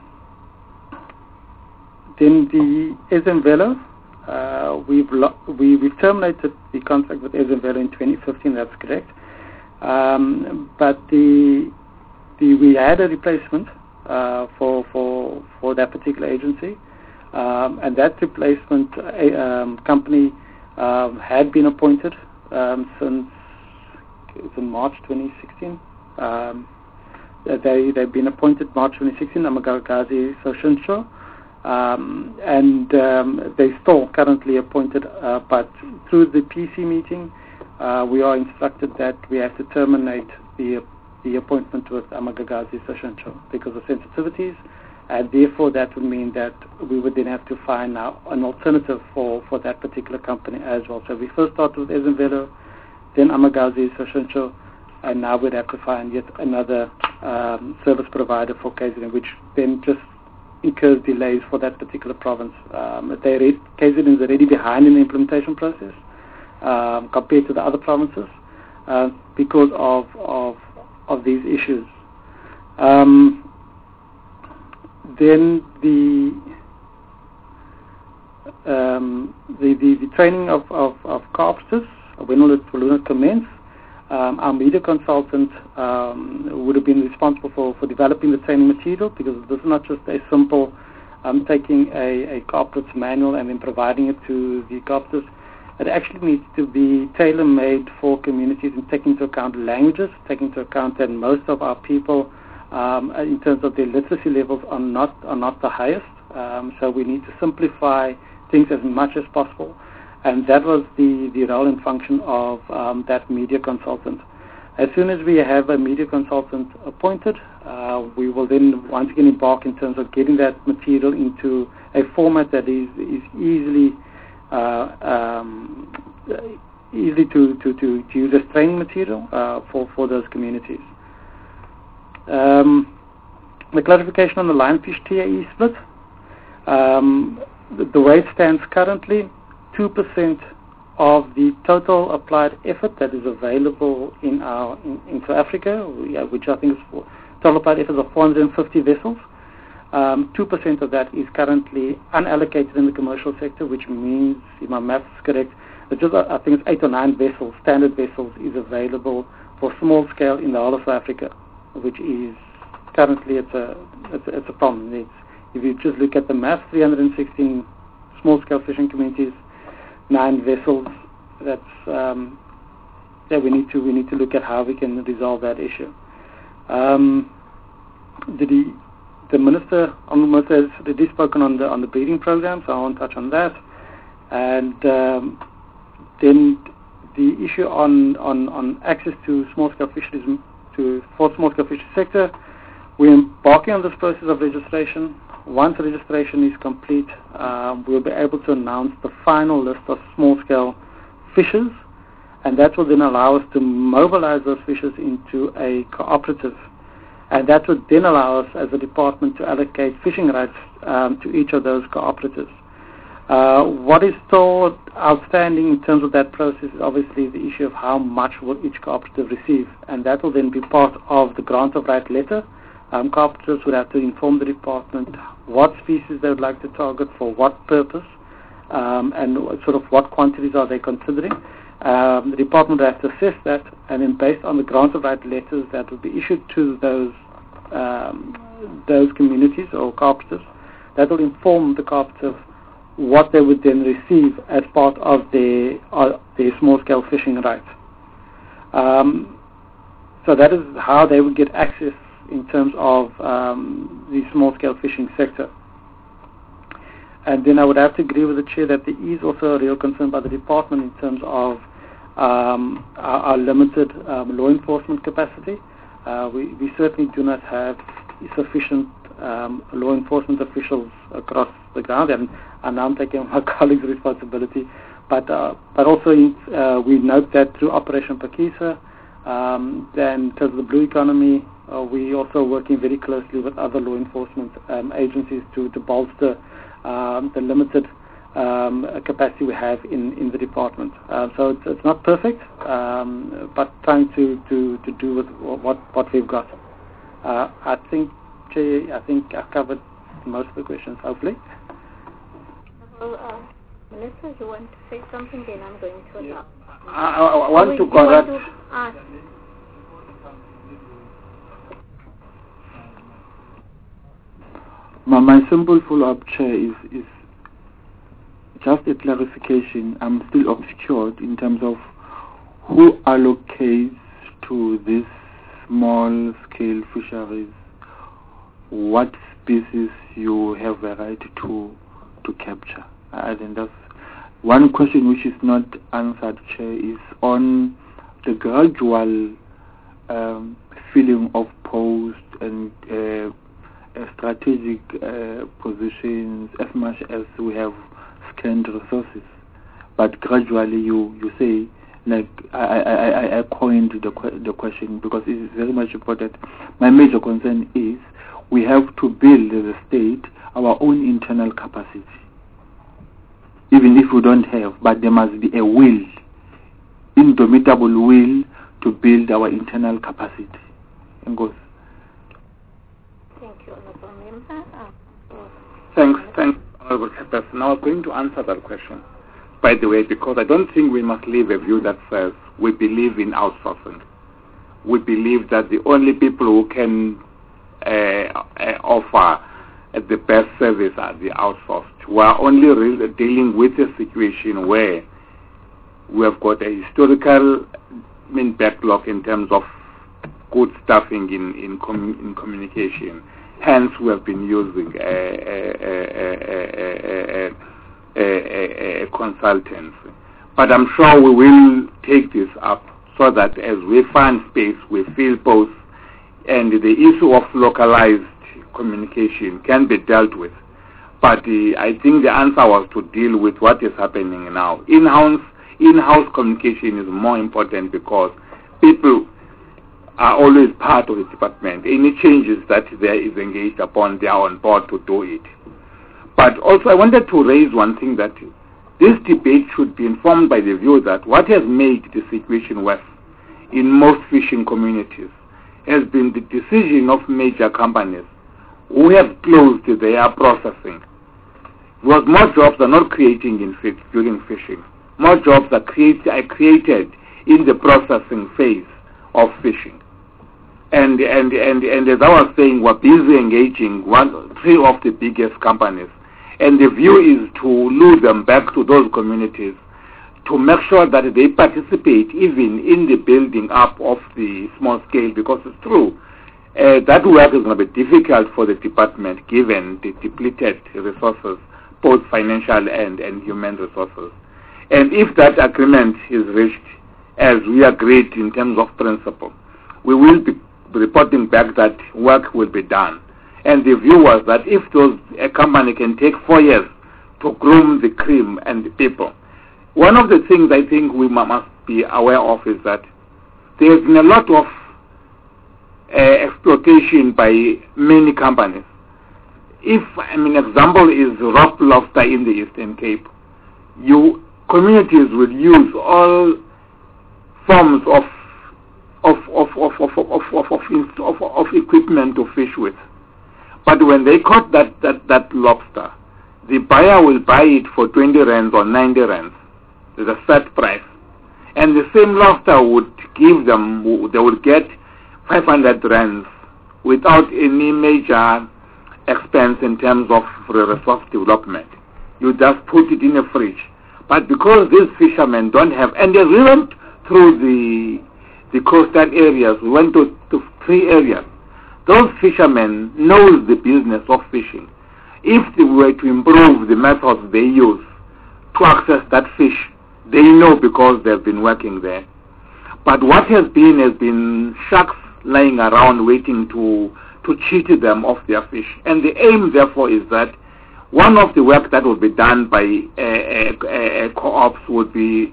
I: then the Ezemvelo. Uh, we've, lo- we, we've terminated the contract with Ezemvelo in twenty fifteen, that's correct. Um, but the, the, we had a replacement uh, for, for, for that particular agency, um, and that replacement uh, um, company uh, had been appointed um, since it was in March twenty sixteen. Um, they, they've been appointed March twenty sixteen, Amagagazi Soshinsho. Um, and um, they still currently appointed, uh, but through the P C meeting, uh, we are instructed that we have to terminate the the appointment with Amagagazi Soshinsho because of sensitivities, and therefore that would mean that we would then have to find now an alternative for, for that particular company as well. So we first started with Ezemvelo, then Amagagazi Soshinsho, and now we'd have to find yet another um, service provider for K Z N, which then just incurs delays for that particular province. Um, they K Z N is already behind in the implementation process um, compared to the other provinces uh, because of, of of these issues. Um, then the, um, the the the training of of, of co-operatives, when will it, will it commence? Um, our media consultant um, would have been responsible for, for developing the training material, because this is not just a simple um, taking a, a cooperative manual and then providing it to the cooperatives. It actually needs to be tailor-made for communities and taking into account languages, taking into account that most of our people, um, in terms of their literacy levels, are not are not the highest. Um, so we need to simplify things as much as possible. And that was the, the role and function of um, that media consultant. As soon as we have a media consultant appointed, uh, we will then once again embark in terms of getting that material into a format that is, is easily uh, um, easily to, to, to, to use as training material uh, for, for those communities. Um, the clarification on the lionfish T A E split. Um, the, the way it stands currently, two percent of the total applied effort that is available in our in, in South Africa, which I think is for, total applied effort of four hundred fifty vessels. Um, two percent of that is currently unallocated in the commercial sector, which means, if my math is correct, that just I think it's eight or nine vessels, standard vessels, is available for small scale in the whole of South Africa, which is currently it's a it's a, it's a problem. It's, if you just look at the math, three hundred sixteen small scale fishing communities, nine vessels. That's um, yeah. We need to we need to look at how we can resolve that issue. Um, the the minister on minister has already spoken on the on the breeding program, so I won't touch on that. And um, then the issue on, on, on access to small scale fisheries to for small scale fisheries sector, we're embarking on this process of registration. Once registration is complete, um, we'll be able to announce the final list of small-scale fishers, and that will then allow us to mobilize those fishers into a cooperative. And that would then allow us as a department to allocate fishing rights um, to each of those cooperatives. Uh, what is still outstanding in terms of that process is obviously the issue of how much will each cooperative receive, and that will then be part of the grant of right letter. Um, cooperatives would have to inform the department what species they would like to target, for what purpose, um, and sort of what quantities are they considering. Um, the department would have to assess that, and then based on the grant of right letters that will be issued to those um, those communities or cooperatives, that will inform the cooperative what they would then receive as part of their, uh, their small-scale fishing rights. Um, so that is how they would get access in terms of um, the small-scale fishing sector. And then I would have to agree with the Chair that there is also a real concern by the department in terms of um, our, our limited um, law enforcement capacity. Uh, we, we certainly do not have sufficient um, law enforcement officials across the ground, and, and I'm taking my colleagues' responsibility. But uh, but also uh, we note that through Operation Pakisa, um, then because of the blue economy, uh, we also working very closely with other law enforcement um, agencies to, to bolster um, the limited um, capacity we have in, in the department. Uh, so it's, it's not perfect, um, but trying to, to, to do with what, what we've got. Uh, I think, Chair, I think I've covered most of the questions, hopefully.
D: Well, uh, Melissa, you want to say something? Then I'm going to allow.
G: I, I, I want
D: oh,
G: to correct.
D: Want to ask?
P: My, my simple follow-up, Chair, is, is just a clarification. I'm still obscured in terms of who allocates to these small-scale fisheries what species you have a right to to capture. I think that's one question which is not answered, Chair, is on the gradual um, filling of posts and uh, uh, strategic uh, positions as much as we have scant resources. But gradually you, you say, like I, I, I, I coined the, the question because it is very much important. My major concern is we have to build as a state our own internal capacity. Even if we don't have, but there must be a will, indomitable will to build our internal capacity. And goes.
D: Thank you, Honourable Member. Uh,
G: Thanks, thanks, Honourable Chairperson. Now I'm going to answer that question, by the way, because I don't think we must leave a view that says we believe in outsourcing. We believe that the only people who can uh, uh, offer uh, the best service are the outsourced. We are only really dealing with a situation where we have got a historical I mean, backlog in terms of good staffing in in, com- in communication. Hence, we have been using a, a, a, a, a, a, a consultants. But I'm sure we will take this up so that as we find space, we fill posts, and the issue of localized communication can be dealt with. But uh, I think the answer was to deal with what is happening now. In-house, in-house communication is more important because people are always part of the department. Any changes that there is engaged upon, they are on board to do it. But also I wanted to raise one thing, that this debate should be informed by the view that what has made the situation worse in most fishing communities has been the decision of major companies who have closed their processing. Because more jobs are not creating in fish, during fishing. More jobs are, create, are created in the processing phase of fishing. And, and, and, and as I was saying, we're busy engaging one, three of the biggest companies. And the view is to lure them back to those communities to make sure that they participate even in the building up of the small scale, because it's true. Uh, that work is going to be difficult for the department given the depleted resources, both financial and, and human resources. And if that agreement is reached, as we agreed in terms of principle, we will be reporting back that work will be done. And the view was that if those, a company can take four years to groom the cream and the people, one of the things I think we must be aware of is that there has been a lot of uh, exploitation by many companies. if, I mean, example is rock lobster in the Eastern Cape, you communities will use all forms of of of of of of of, of, of, of equipment to fish with. But when they caught that, that, that lobster, the buyer will buy it for twenty rands or ninety rands. There's a set price. And the same lobster would give them, they would get five hundred rands without any major expense in terms of resource development. You just put it in a fridge. But because these fishermen don't have, and they went through the the coastal areas, we went to, to three areas. Those fishermen know the business of fishing. If they were to improve the methods they use to access that fish, they know because they've been working there. But what has been has been sharks lying around waiting to to cheat them of their fish. And the aim, therefore, is that one of the work that will be done by uh, uh, uh, co-ops would be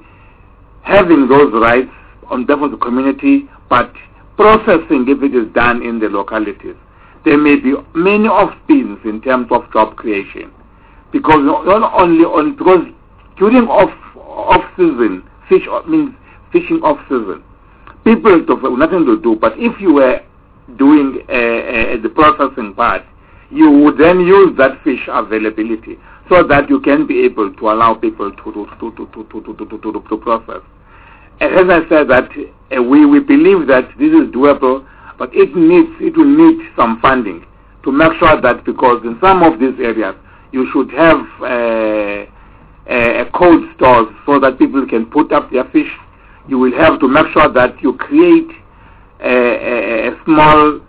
G: having those rights on behalf of the community, but processing if it is done in the localities. There may be many off-spins in terms of job creation, because not only on because during off off season, fish means fishing off season, people have nothing to do. But if you were doing uh, uh, the processing part, you would then use that fish availability so that you can be able to allow people to to to to to to to, to, to, to process. And as I said, that uh, we we believe that this is doable, but it needs it will need some funding to make sure that, because in some of these areas you should have uh, uh, cold stores so that people can put up their fish. You will have to make sure that you create a, a, a small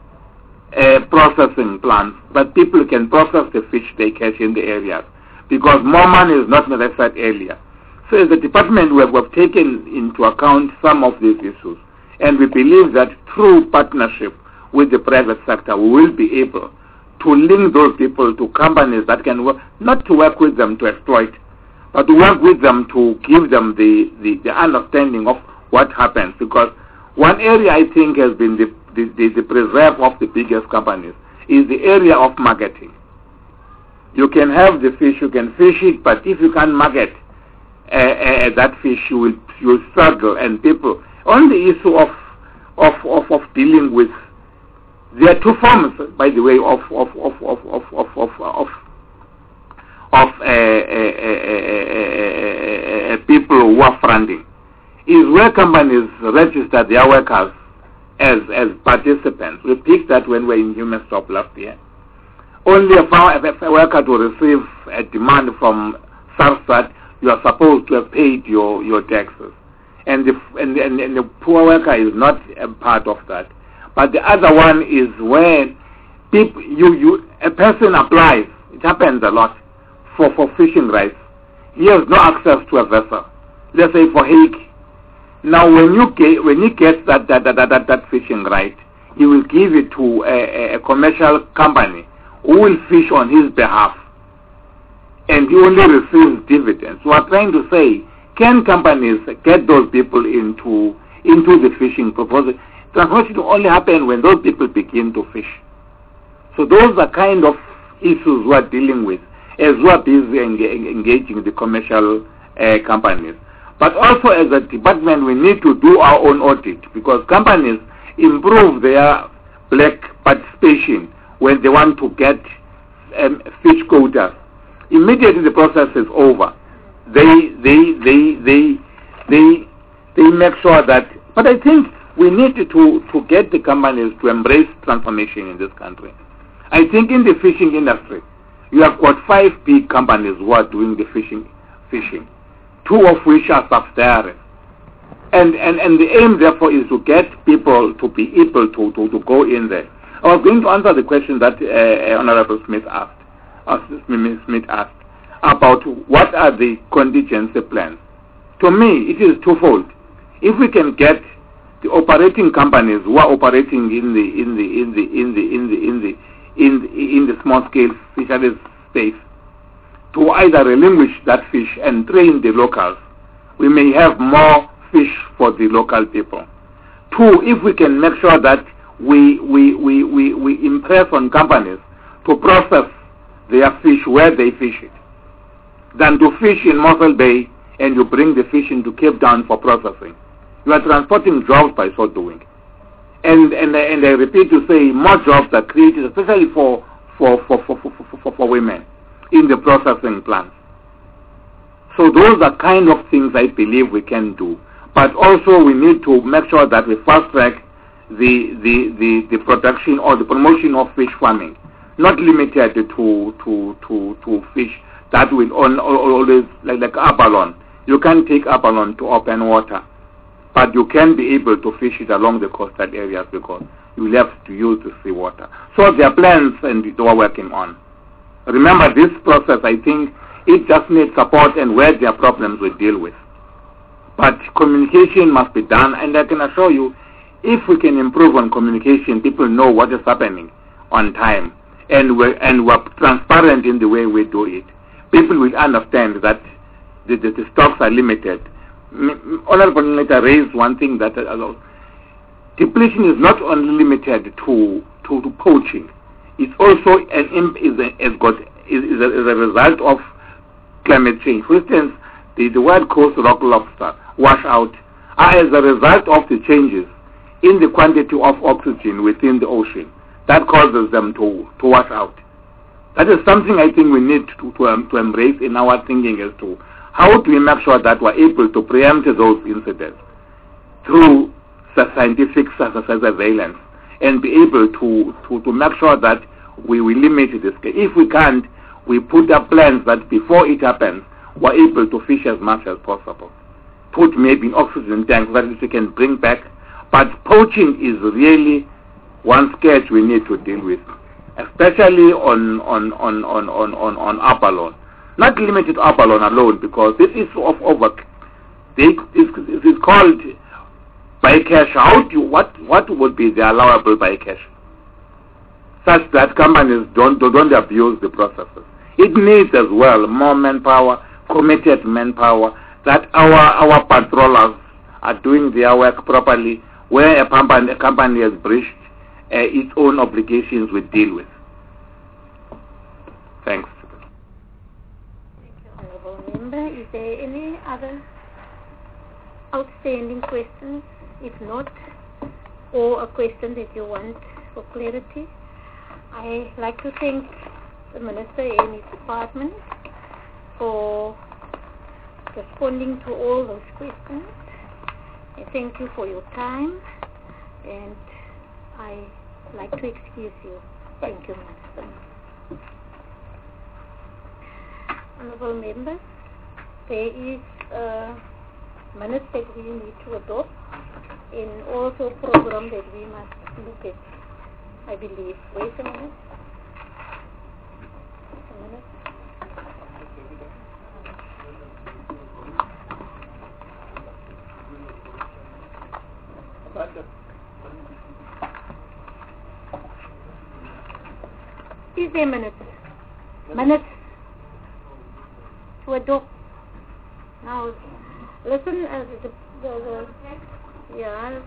G: uh, processing plant that people can process the fish they catch in the areas, because more money is not necessary earlier. So as a department, we have, we have taken into account some of these issues, and we believe that through partnership with the private sector, we will be able to link those people to companies that can work, not to work with them to exploit, but to work with them to give them the, the, the understanding of what happens. Because one area I think has been the, the, the, the preserve of the biggest companies is the area of marketing. You can have the fish, you can fish it, but if you can't market uh, uh, that fish, you will, you will struggle. And people, on the issue of, of, of, of dealing with, there are two forms, by the way, of, of, of, of, of, of, of, of of uh, uh, uh, uh, people who are funding, is where companies register their workers as as participants. We picked that when we were in Human Stop last year. Only a, a worker to receive a demand from SARSAT, you are supposed to have paid your, your taxes. And the, and, the, and the poor worker is not a part of that. But the other one is where people, you, you, a person applies, it happens a lot, For, for fishing rights. He has no access to a vessel. Let's say for Hague. Now when you get, when he gets that that, that, that, that fishing right, he will give it to a, a commercial company who will fish on his behalf, and he only receives dividends. We are trying to say, can companies get those people into into the fishing proposal? Transaction will only happen when those people begin to fish. So those are kind of issues we are dealing with as we are busy engaging the commercial uh, companies. But also as a department, we need to do our own audit, because companies improve their black participation when they want to get um, fish quotas. Immediately the process is over, they they they they they they make sure that. But I think we need to to get the companies to embrace transformation in this country. I think in the fishing industry, you have got five big companies who are doing the fishing, fishing, two of which are subsidiaries. And, and, and the aim, therefore, is to get people to be able to, to, to go in there. I was going to answer the question that uh, Honorable Smith asked, uh, Smith asked, about what are the contingency plans. To me, it is twofold. If we can get the operating companies who are operating in the in the in the in the in the in the in the, in the small scale fisheries space to either relinquish that fish and train the locals, we may have more fish for the local people. Two, if we can make sure that we we, we, we, we impress on companies to process their fish where they fish it than to fish in Mossel Bay and you bring the fish into Cape Town for processing. You are transporting jobs by so doing. And and and I repeat to say more jobs are created, especially for for for for for, for, for women in the processing plants. So those are kind of things I believe we can do. But also we need to make sure that we fast track the the, the, the production or the promotion of fish farming, not limited to to to, to fish that will on, always like like abalone. You can't take abalone to open water, but you can be able to fish it along the coastal areas because you will have to use the seawater. So there are plans and they are working on. Remember this process, I think it just needs support, and where there are problems we deal with. But communication must be done, and I can assure you, if we can improve on communication, people know what is happening on time, and we're, and we're transparent in the way we do it. People will understand that the, the, the stocks are limited. M- Honorable Minister raised one thing that uh, depletion is not only limited to to, to poaching. It's also an imp- is a, is got is, is, a, is a result of climate change. For instance, the, the wild coast rock lobster wash out are as a result of the changes in the quantity of oxygen within the ocean that causes them to, to wash out. That is something I think we need to, to, um, to embrace in our thinking as to how do we make sure that we're able to preempt those incidents through scientific surveillance and be able to, to, to make sure that we, we limit this. If we can't, we put up plans that before it happens, we're able to fish as much as possible. Put maybe in oxygen tanks that we can bring back. But poaching is really one sketch we need to deal with, especially on on on on on on, on abalone. Not limited to abalone alone, because this is of over. It is called bycatch. How do what what would be the allowable bycatch, such that companies don't don't abuse the processes. It needs as well more manpower, committed manpower, that our our patrollers are doing their work properly. Where a company, a company has breached uh, its own obligations, we deal with. Thanks.
D: Thank you, Honorable Member. Is there any other outstanding questions? If not, or a question that you want for clarity, I like to thank the Minister and his department for responding to all those questions. I thank you for your time, and I like to excuse you. Thank you, Minister. Honorable members, there is a minutes that we need to adopt, and also a program that we must look at, I believe. Wait a minute. A minute. Is there minutes? Minutes to adopt. Now, listen, uh, the, the, the, yeah.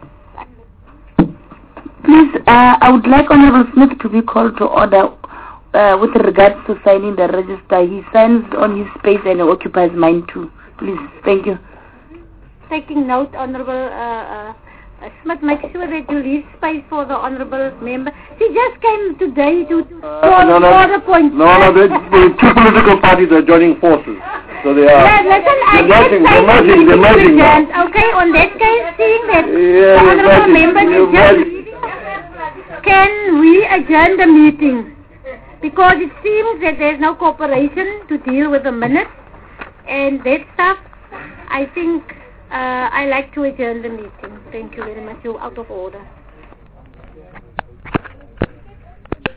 Q: Please, uh, I would like Honorable Smith to be called to order uh, with regards to signing the register. He signs on his space and occupies mine too. Please, thank you.
D: Taking note, Honorable uh, uh, Smith, make sure that you leave space for the Honorable Member. She just came today to, to uh,
B: no, no,
D: the point.
B: No, no, the, the two political parties are joining forces. So they are...
D: Yeah, listen, I
B: merging, they're merging, they're merging now.
D: Okay, on that case, seeing that
B: yeah,
D: the Honorable
B: merging,
D: Member is just leaving, can we adjourn the meeting? Because it seems that there's no cooperation to deal with the minutes and that stuff. I think uh, I like to adjourn the meeting. Thank you very much. You're out of order.